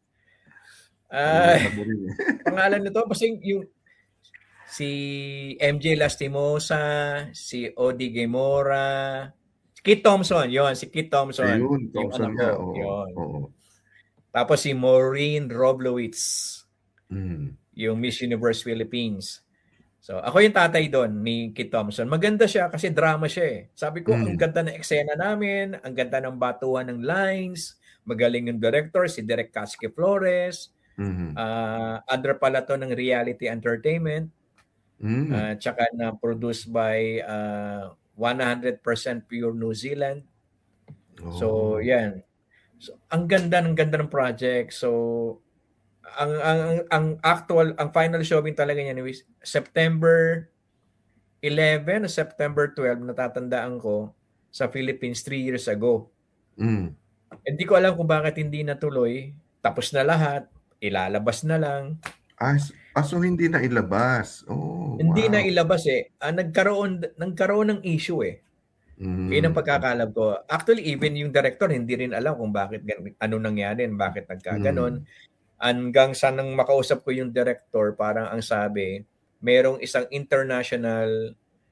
Ay, kalimutan mo rin eh. pangalan nito basta yung, yung si M J Lastimosa, si Odi Gemora, Kit Thompson, yon si Kit Thompson, Ayun, yung Thompson anak nga. ko, Oo. yon. Oo. Tapos si Maureen Roblowitz, Mm. yung Miss Universe Philippines. So, ako yung tatay doon ni Kit Thompson. Maganda siya kasi drama siya eh. Sabi ko, ang Mm. ganda ng eksena namin, ang ganda ng batuhan ng lines, magaling yung director, si Direk Casque Flores, Mm. uh, under pala to ng Reality Entertainment, Mm. uh, tsaka na produced by uh, one hundred percent Pure New Zealand. Oh. So, yan. So, ang ganda ng ganda ng project. So, ang ang ang actual ang final showing talaga niya ni September eleven o September twelve, natatandaan ko, sa Philippines three years ago. Mm. Hindi ko alam kung bakit hindi natuloy. Tapos na lahat, ilalabas na lang. Ah, ah so hindi na ilabas. Oh, Hindi wow. na ilabas eh. Ah, nagkaroon nagkaroon ng issue eh. Mm. Yun ang pagkakalab ko. Actually, even yung director hindi rin alam kung bakit ano nangyari, bakit nagkaganon. Mm. Hanggang sa nang makausap ko yung director, parang ang sabi, merong isang international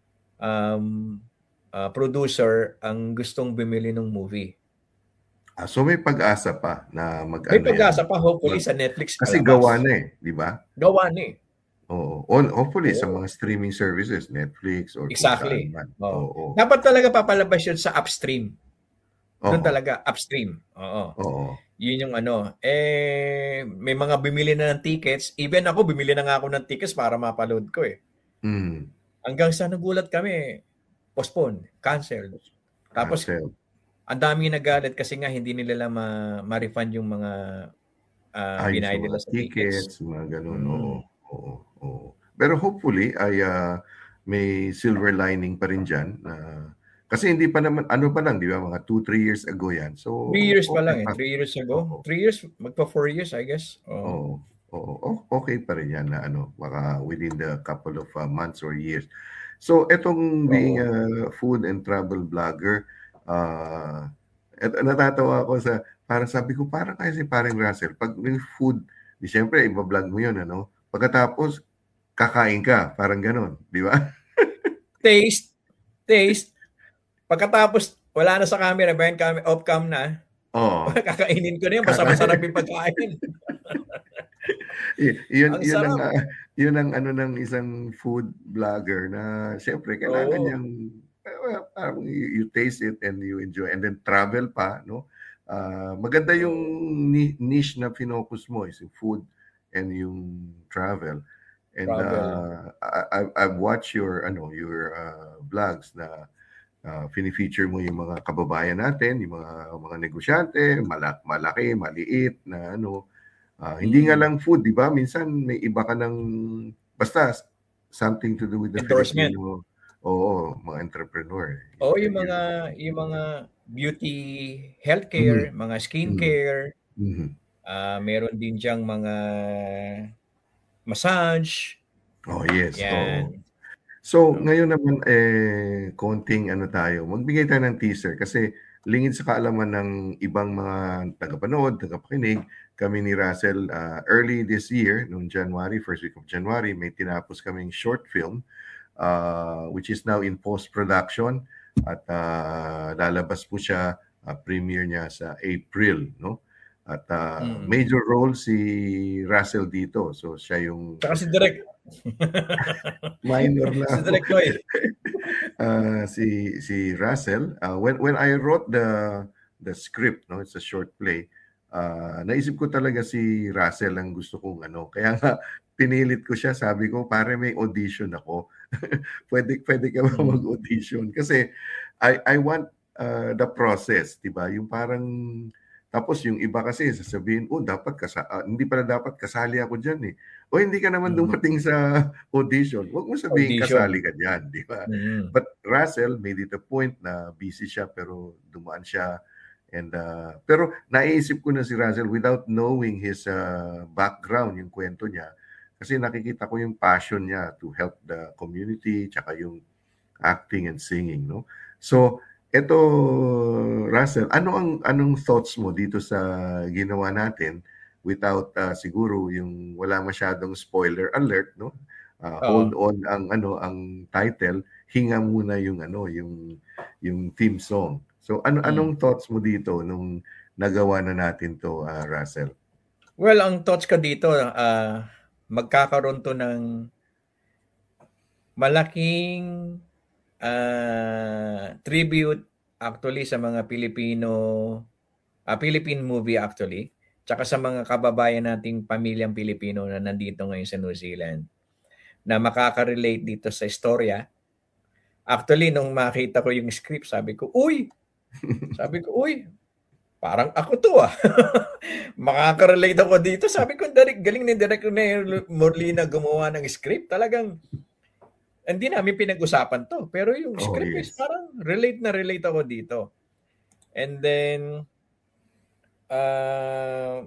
um, uh, producer ang gustong bumili ng movie. Ah, so may pag-asa pa na mag May ano pag-asa yan, pa, hopefully, mag, sa Netflix kasi palabas. gawa na eh, di ba? Gawa na eh. Oo. On, hopefully Oo. sa mga streaming services, Netflix or Exactly. kung saan man. Oo. Oo. Dapat talaga papalabas yun sa upstream. Doon Oo. talaga, upstream. Oo. Oo. Yun yung ano. Eh, may mga bumili na ng tickets. Even ako, bumili na nga ako ng tickets para mapaload ko eh. Mm. Hanggang sa nagulat kami, postpone, cancel. Tapos, Cancel. ang dami nagalit kasi nga hindi nila ma- ma-refund yung mga uh, Ay, binayad so nila mga sa tickets, tickets. mga ganun. Mm. Oo. Oo. Oo. Pero hopefully ay uh, may silver lining pa rin dyan. Uh, kasi hindi pa naman, ano pa lang, di ba? Mga two, three years ago yan. So, Three years okay pa lang eh. pa. Three years ago. Oo. Three years, magpa four years, I guess. Oo. Oo. Oo. Okay pa rin yan na ano, baka within the couple of uh, months or years. So, etong being a food and travel blogger, uh, et, natatawa ako sa, parang sabi ko, parang kasi parang Russell, pag may food, di syempre, iba-vlog mo yun, ano? Pagkatapos, kakain ka, parang ganon, di ba? Taste, taste. Pagkatapos, wala na sa camera, ba yung camera, off-cam na, Oo. kakainin ko na yun, basta masarap yung pagkain. Y- yun, Ang yun ang, sarap. uh, yun ang ano ng isang food blogger na syempre, kailangan Oo. niyang, uh, parang you, you taste it and you enjoy, and then travel pa, no? Uh, maganda yung ni- niche na pinocus mo is yung food and yung travel. And Travel. uh, I, I- I've watched your ano your uh, vlogs na uh, fini-feature mo yung mga kababayan natin, yung mga mga negosyante, malak malaki, maliit na ano. Uh, hindi Mm. nga lang food, di ba? Minsan may iba ka ng basta something to do with the Endorsement. Filipino. Oo, mga entrepreneur. Oo, yung mga yung mga beauty healthcare, Mhm. mga skincare. Mhm. Ah, meron din diyang mga massage. Oh, yes. Oo. Yan. So, No. ngayon naman, eh, konting ano tayo, magbigay tayo ng teaser kasi lingid sa kaalaman ng ibang mga tagapanood, tagapakinig, kami ni Russell, uh, early this year, noong January, first week of January, may tinapos kaming short film, uh, which is now in post-production at uh, lalabas po siya, uh, premiere niya sa April, no? At uh, Mm. major role si Russell dito. So, siya yung... Saka si Direk. Minor na Si ako. Direk Noy. uh, si si Russell, uh, when when I wrote the the script, no, it's a short play. Uh, naisip ko talaga si Russell ang gusto kong ano. Kaya nga pinilit ko siya, sabi ko, pare may audition ako. pwede pwede ka ba Mm. mag-audition? Kasi I I want uh, the process, 'di ba? Yung parang tapos yung iba kasi sasabihin, "Oh, dapat kasa ah, hindi pala dapat kasali ako diyan eh." O hindi ka naman Mm. dumating sa audition. Huwag mo sabihin Audition. kasali ka diyan, 'di ba? Mm. But Russell made it a point na busy siya pero dumaan siya and uh, pero naiisip ko na si Russell without knowing his uh, background, yung kwento niya. Kasi nakikita ko yung passion niya to help the community tsaka yung acting and singing, no? So, eto Russell, ano ang anong thoughts mo dito sa ginawa natin without uh, siguro yung wala masyadong spoiler alert, no? Uh, hold Oo. on ang ano ang title, hinga muna yung ano yung yung theme song. So ano Mm. anong thoughts mo dito nung nagawa na natin to, uh, Russell? Well, ang thoughts ko dito, ah, magkakaroon to ng malaking ah, tribute actually sa mga Pilipino, ah, Philippine movie actually, tsaka sa mga kababayan nating pamilyang Pilipino na nandito ngayon sa New Zealand, na makaka-relate dito sa istorya. Actually, nung makita ko yung script, sabi ko, "Uy!" Sabi ko, "Uy, parang ako to ah." Makaka-relate ako dito. Sabi ko, "Direk, galing ni Direk Rene Molina gumawa ng script." Talagang hindi namin pinag-usapan to. Pero yung Oh, script is yes. parang relate na relate ako dito. And then, ah,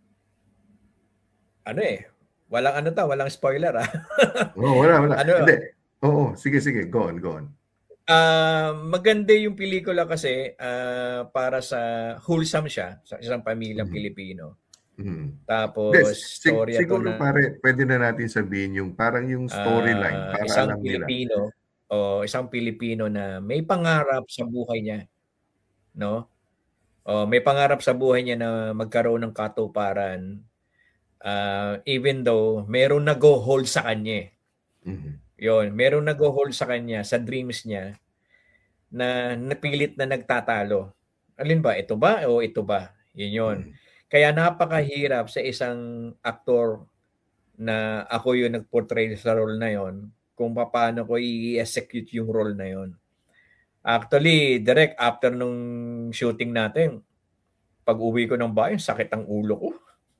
ano eh, walang ano to, walang spoiler ah. Oh, wala, wala. Ano, Hindi. Oo, sige, sige. Go on, go on. ah, maganda yung pelikula kasi ah, para sa wholesome siya sa isang pamilyang Mhm. Pilipino. Mm. Hindi, Tapos sig storya to siguro ng pare pwede na natin sabihin yung parang yung storyline ah, para isang alam nila. Pilipino o isang Pilipino na may pangarap sa buhay niya, no? O may pangarap sa buhay niya na magkaroon ng katuparan, ah, even though merong nagho-hold sa kanya eh. Mhm. Yun, merong nagho-hold sa kanya sa dreams niya na napilit na nagtatalo. Alin ba, ito ba o ito ba? Yun yun. Mm. Kaya napakahirap sa isang aktor na ako yung nag-portray sa role na yon kung paano ko i-execute yung role na yon. Actually, direct after nung shooting natin, pag-uwi ko ng bahay, sakit ang ulo ko.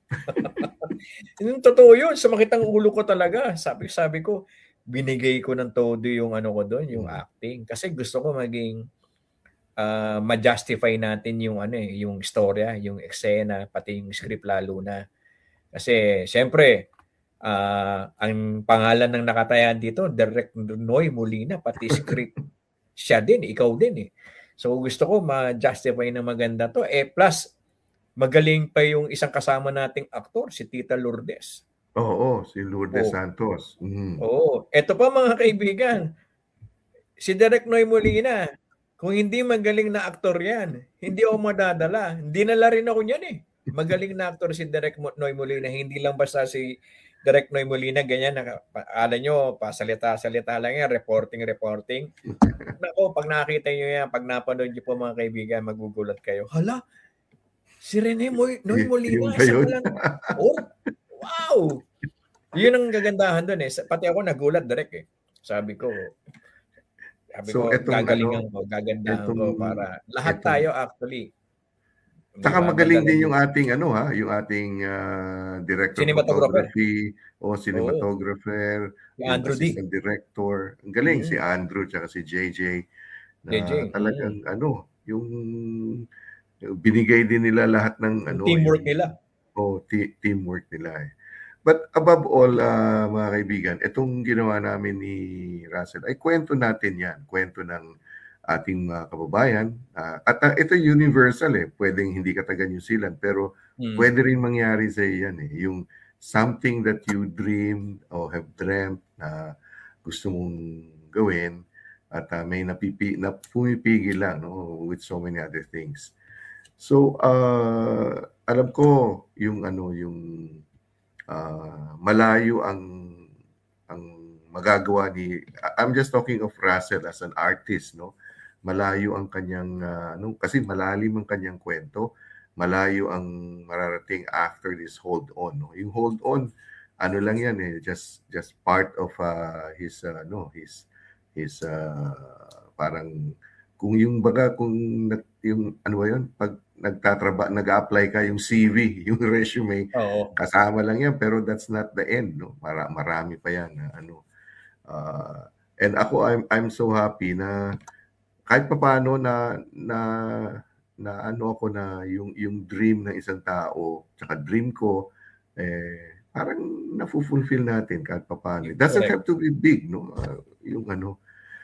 Yung totoo yun, sumakit ang ulo ko talaga. Sabi sabi ko, binigay ko ng todo yung ano ko doon, yung Mm. acting. Kasi gusto ko maging uh, ma-justify natin yung ano eh, yung istorya, yung eksena, pati yung script lalo na. Kasi siyempre, uh, ang pangalan ng nakatayan dito, Direk Noy Molina, pati script siya din, ikaw din eh. So gusto ko ma-justify na maganda to. Eh plus, magaling pa yung isang kasama nating aktor, si Tita Lourdes. Oo, si Lourdes Oh, Santos. Mhm. oo. Ito pa mga kaibigan, si Direk Noy Molina, kung hindi magaling na aktor yan, hindi ako madadala. Hindi nala rin ako niyan eh. Magaling na aktor si Direk Noy Molina, hindi lang basta si Direk Noy Molina, ganyan, alam nyo, pasalita-salita lang yan, reporting-reporting. Nako, pag nakita nyo yan, pag napanood nyo po mga kaibigan, magugulat kayo. Hala, si Rene Moy, Noy Y- Molina, yung ba isa yun? palang aktor? Wow! Yun ang gagandahan doon eh. Pati ako nagulat direct eh. Sabi ko, sabi So ko, etong gagalingan ano, ko, gagandahan etong ko para lahat etong tayo actually, di Saka ba, magaling madala din din. yung ating ano ha, yung ating uh, director of Cinematographer. photography o Oo. cinematographer, Si yung Andrew D. assistant director. Ang galing si Mm. Andrew tsaka si J J J J. na Mm. talagang ano, yung binigay din nila lahat ng Yung ano, teamwork yung nila. oh, t- teamwork nila eh. But above all, uh, mga kaibigan, itong ginawa namin ni Russell ay kwento natin yan. Kwento ng ating mga kababayan. Uh, at uh, ito universal eh. Pwedeng hindi ka taga New Zealand, pero Mm. pwede rin mangyari sa yan eh. Yung something that you dream or have dreamt na gusto mong gawin at uh, may napipi, na pumipigil lang no, with so many other things. So, uh, alam ko yung ano, yung uh, malayo ang ang magagawa ni I'm just talking of Russell as an artist, no? Malayo ang kanyang uh, ano kasi malalim ang kanyang kwento, malayo ang mararating after this Hold On, no? Yung Hold On, ano lang yan eh, just just part of uh, his uh, no, his his uh, parang kung yung baga kung yung ano ba yun, pag nagtatrabaho, nag-apply ka yung C V, yung resume, Oo. kasama lang yan, pero that's not the end, no? Mara, marami pa yan na ano. Uh, and ako I'm I'm so happy na kahit papaano na na na ano ako na yung yung dream ng isang tao, tsaka dream ko eh parang na-fulfill natin kahit papaano. It doesn't have to be big, no? Uh, yung ano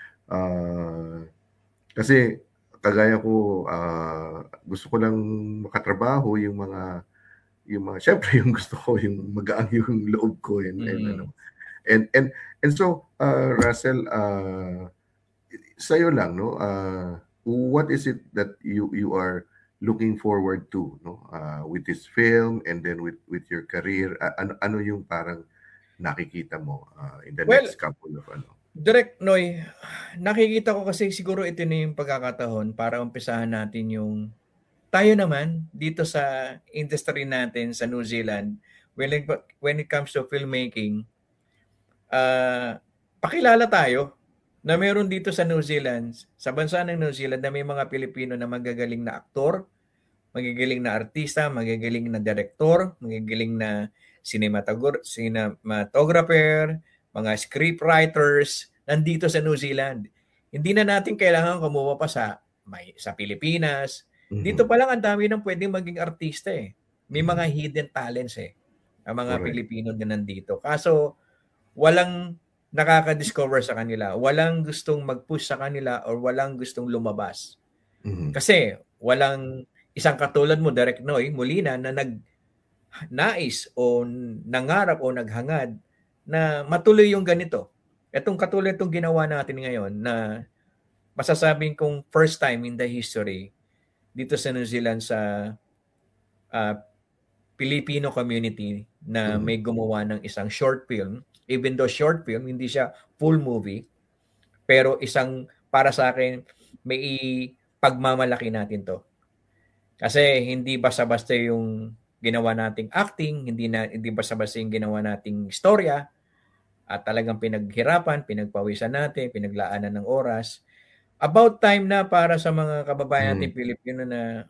uh, kasi kagaya ko uh, gusto ko lang makatrabaho yung mga yung mga syempre yung gusto ko yung magaang yung loob ko and, mm. and ano and and and so uh, Russell uh, sa'yo lang, no, uh, what is it that you you are looking forward to, no, uh, with this film and then with with your career, uh, ano ano yung parang nakikita mo uh, in the well, next couple of ano? Direct Noy, nakikita ko kasi siguro ito na yung pagkakataon para umpisahan natin yung tayo naman dito sa industry natin sa New Zealand when it, when it comes to filmmaking, uh, pakilala tayo na meron dito sa New Zealand, sa bansa ng New Zealand na may mga Pilipino na magagaling na aktor, magagaling na artista, magagaling na direktor, magagaling na cinematographer, mga scriptwriters, nandito sa New Zealand. Hindi na natin kailangan kumuha pa sa, may, sa Pilipinas. Mm-hmm. Dito pa lang ang dami ng pwedeng maging artista eh. May mm-hmm. mga hidden talents eh. Ang mga Correct. Pilipino na nandito. Kaso, walang nakaka-discover sa kanila. Walang gustong mag-push sa kanila or walang gustong lumabas. Mm-hmm. Kasi, walang isang katulad mo, Direk Noy Molina, na nag-nais o nangarap o naghangad na matuloy yung ganito. Itong katulad itong ginawa natin ngayon na masasabing kong first time in the history dito sa New Zealand sa uh, Filipino community na may gumawa ng isang short film. Even though short film, hindi siya full movie, pero isang, para sa akin, may pagmamalaki natin to. Kasi hindi basta-basta yung ginawa nating acting, hindi na hindi basta-basta yung ginawa nating istorya, at talagang pinaghirapan, pinagpawisan natin, pinaglaanan ng oras. About time na para sa mga kababayan natin mm. Pilipino na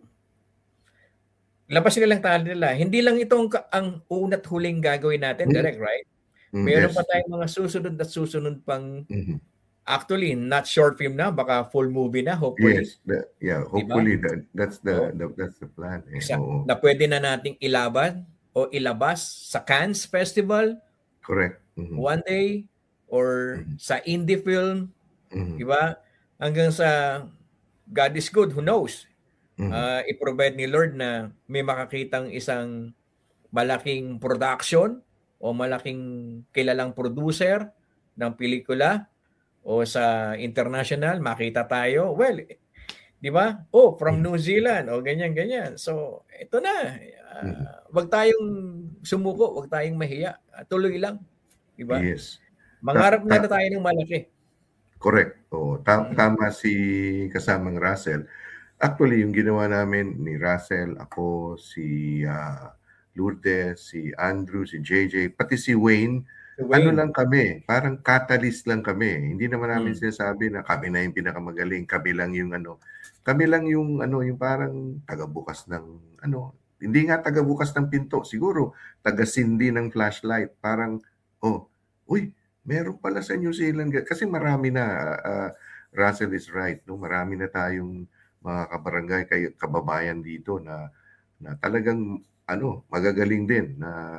labas nilang talent nila. Hindi lang ito ang, ang unat huling gagawin natin, mm. Direct, right? Mm, Meron yes. pa tayong mga susunod at susunod pang mm-hmm. actually, not short film na, baka full movie na, hopefully. Yes, the, yeah, hopefully diba? that, that's the, oh. the that's the plan. Eh. Oh. Na pwede na nating ilaban o ilabas sa Cannes Festival. Correct. Mm-hmm. One day or mm-hmm. sa indie film, mm-hmm. diba? Hanggang sa God is good, who knows? Mm-hmm. Uh, i-provide ni Lord na may makakitang isang malaking production o malaking kilalang producer ng pelikula o sa international, makita tayo. Well, di ba? Oh, from New Zealand o ganyan-ganyan. So, ito na. Uh, wag tayong sumuko, wag tayong mahiya. Tuloy lang. Di ba? Yes. Mangarap ta- ta- na tayo ng malaki. Correct. Oh, ta- tama si kasamang Russell. Actually, yung ginawa namin ni Russell, ako, si uh, Lourdes, si Andrew, si J J, pati si Wayne, Wayne, ano lang kami, parang catalyst lang kami. Hindi naman namin hmm. sinasabi na kami na yung pinakamagaling, kami lang yung ano, kami lang yung ano, yung parang tagabukas ng ano, hindi nga tagabukas ng pinto, siguro tagasindi ng flashlight, parang oh, uy, meron pala sa New Zealand kasi marami na uh, Russell is right, no? Marami na tayong mga kabarangay, kay kababayan dito na na talagang ano, magagaling din na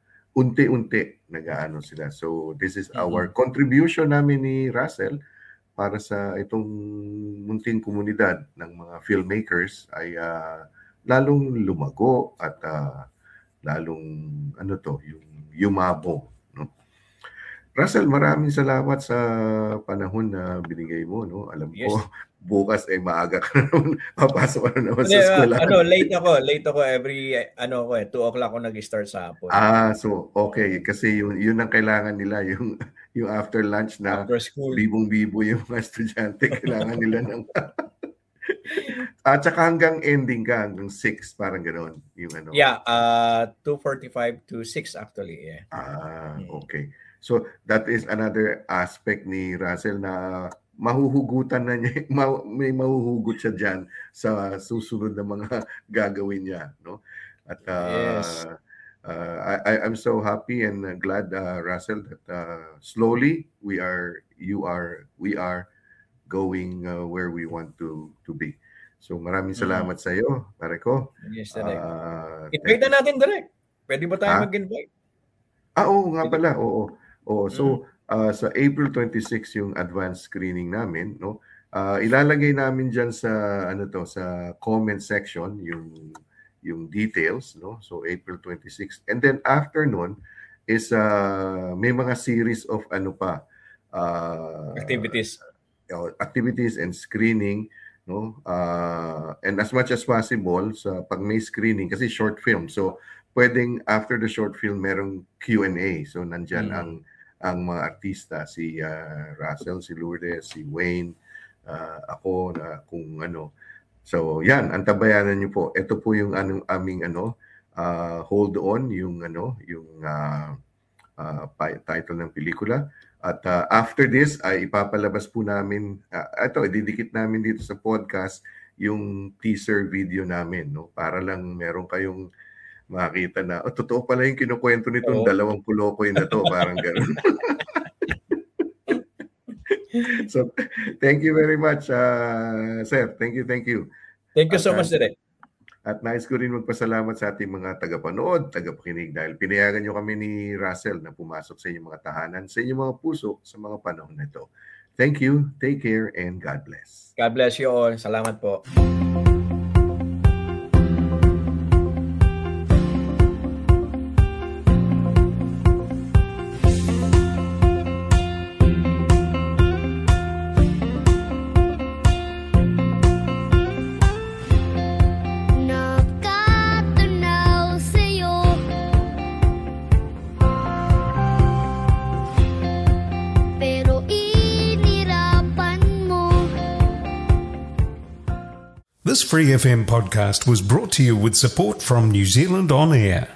unti-unti nag-aano sila. So this is mm-hmm. our contribution namin ni Russell para sa itong munting komunidad ng mga filmmakers ay uh, lalong lumago at uh, lalong ano to, yung yumabong, no? Russell, maraming salamat sa panahon na binigay mo, no? Alam yes. ko bukas ay maaga ka naman, papasok ka na naman sa school. Ano, late ako, late ako every, ano ko eh, two o'clock ako nag-start sa hapon. Ah, so okay, kasi yun, yun ang kailangan nila, yung, yung after lunch na After school. bibong-bibo yung mga estudyante. Kailangan nila ng... At saka hanggang ending ka, hanggang six, parang gano'n. Yung ano. Yeah, uh, two forty-five to six actually. Yeah. Ah, okay. So, that is another aspect ni Russell na mahuhugutan na niya, ma- may mahuhugot siya dyan sa susunod na mga gagawin niya. No? At uh, Yes. uh, I, I'm so happy and glad, uh, Russell, that uh, slowly we are, you are, we are going uh, where we want to to be. So maraming salamat mm. sa iyo, pare ko. Yes, direct. Uh, invite na natin, direct. Pwede ba tayo ah? mag-invite? Ah, oo nga pala. Oo. Oo. So uh, sa April twenty-sixth yung advanced screening namin, no? Uh, ilalagay namin diyan sa ano to, sa comment section yung yung details, no? So April twenty-sixth. And then after nun is uh, may mga series of ano pa uh, activities. activities and screening, no, uh, and as much as possible sa pag may screening kasi short film, so pwedeng after the short film merong Q and A, so nandyan mm. ang ang mga artista, si uh, Russell, si Lourdes, si Wayne, uh, ako na kung ano, so yan, antabayanan niyo po. Ito po yung anong aming ano uh, hold on, yung ano yung uh, uh, title ng pelikula. At uh, after this, ay ipapalabas po namin, uh, ito, ididikit namin dito sa podcast yung teaser video namin, no? Para lang meron kayong makita na, oh, totoo pala yung kinukwento nitong oh. dalawang pulokoy na to, parang gano'n. So, thank you very much, uh, sir. Thank you, thank you. Thank you At, so much, Direk. At nais ko rin magpasalamat sa ating mga tagapanood, tagapakinig dahil pinayagan nyo kami ni Russell na pumasok sa inyong mga tahanan, sa inyong mga puso sa mga panahon na ito. Thank you, take care, and God bless. God bless you all. Salamat po. This Free F M podcast was brought to you with support from New Zealand On Air.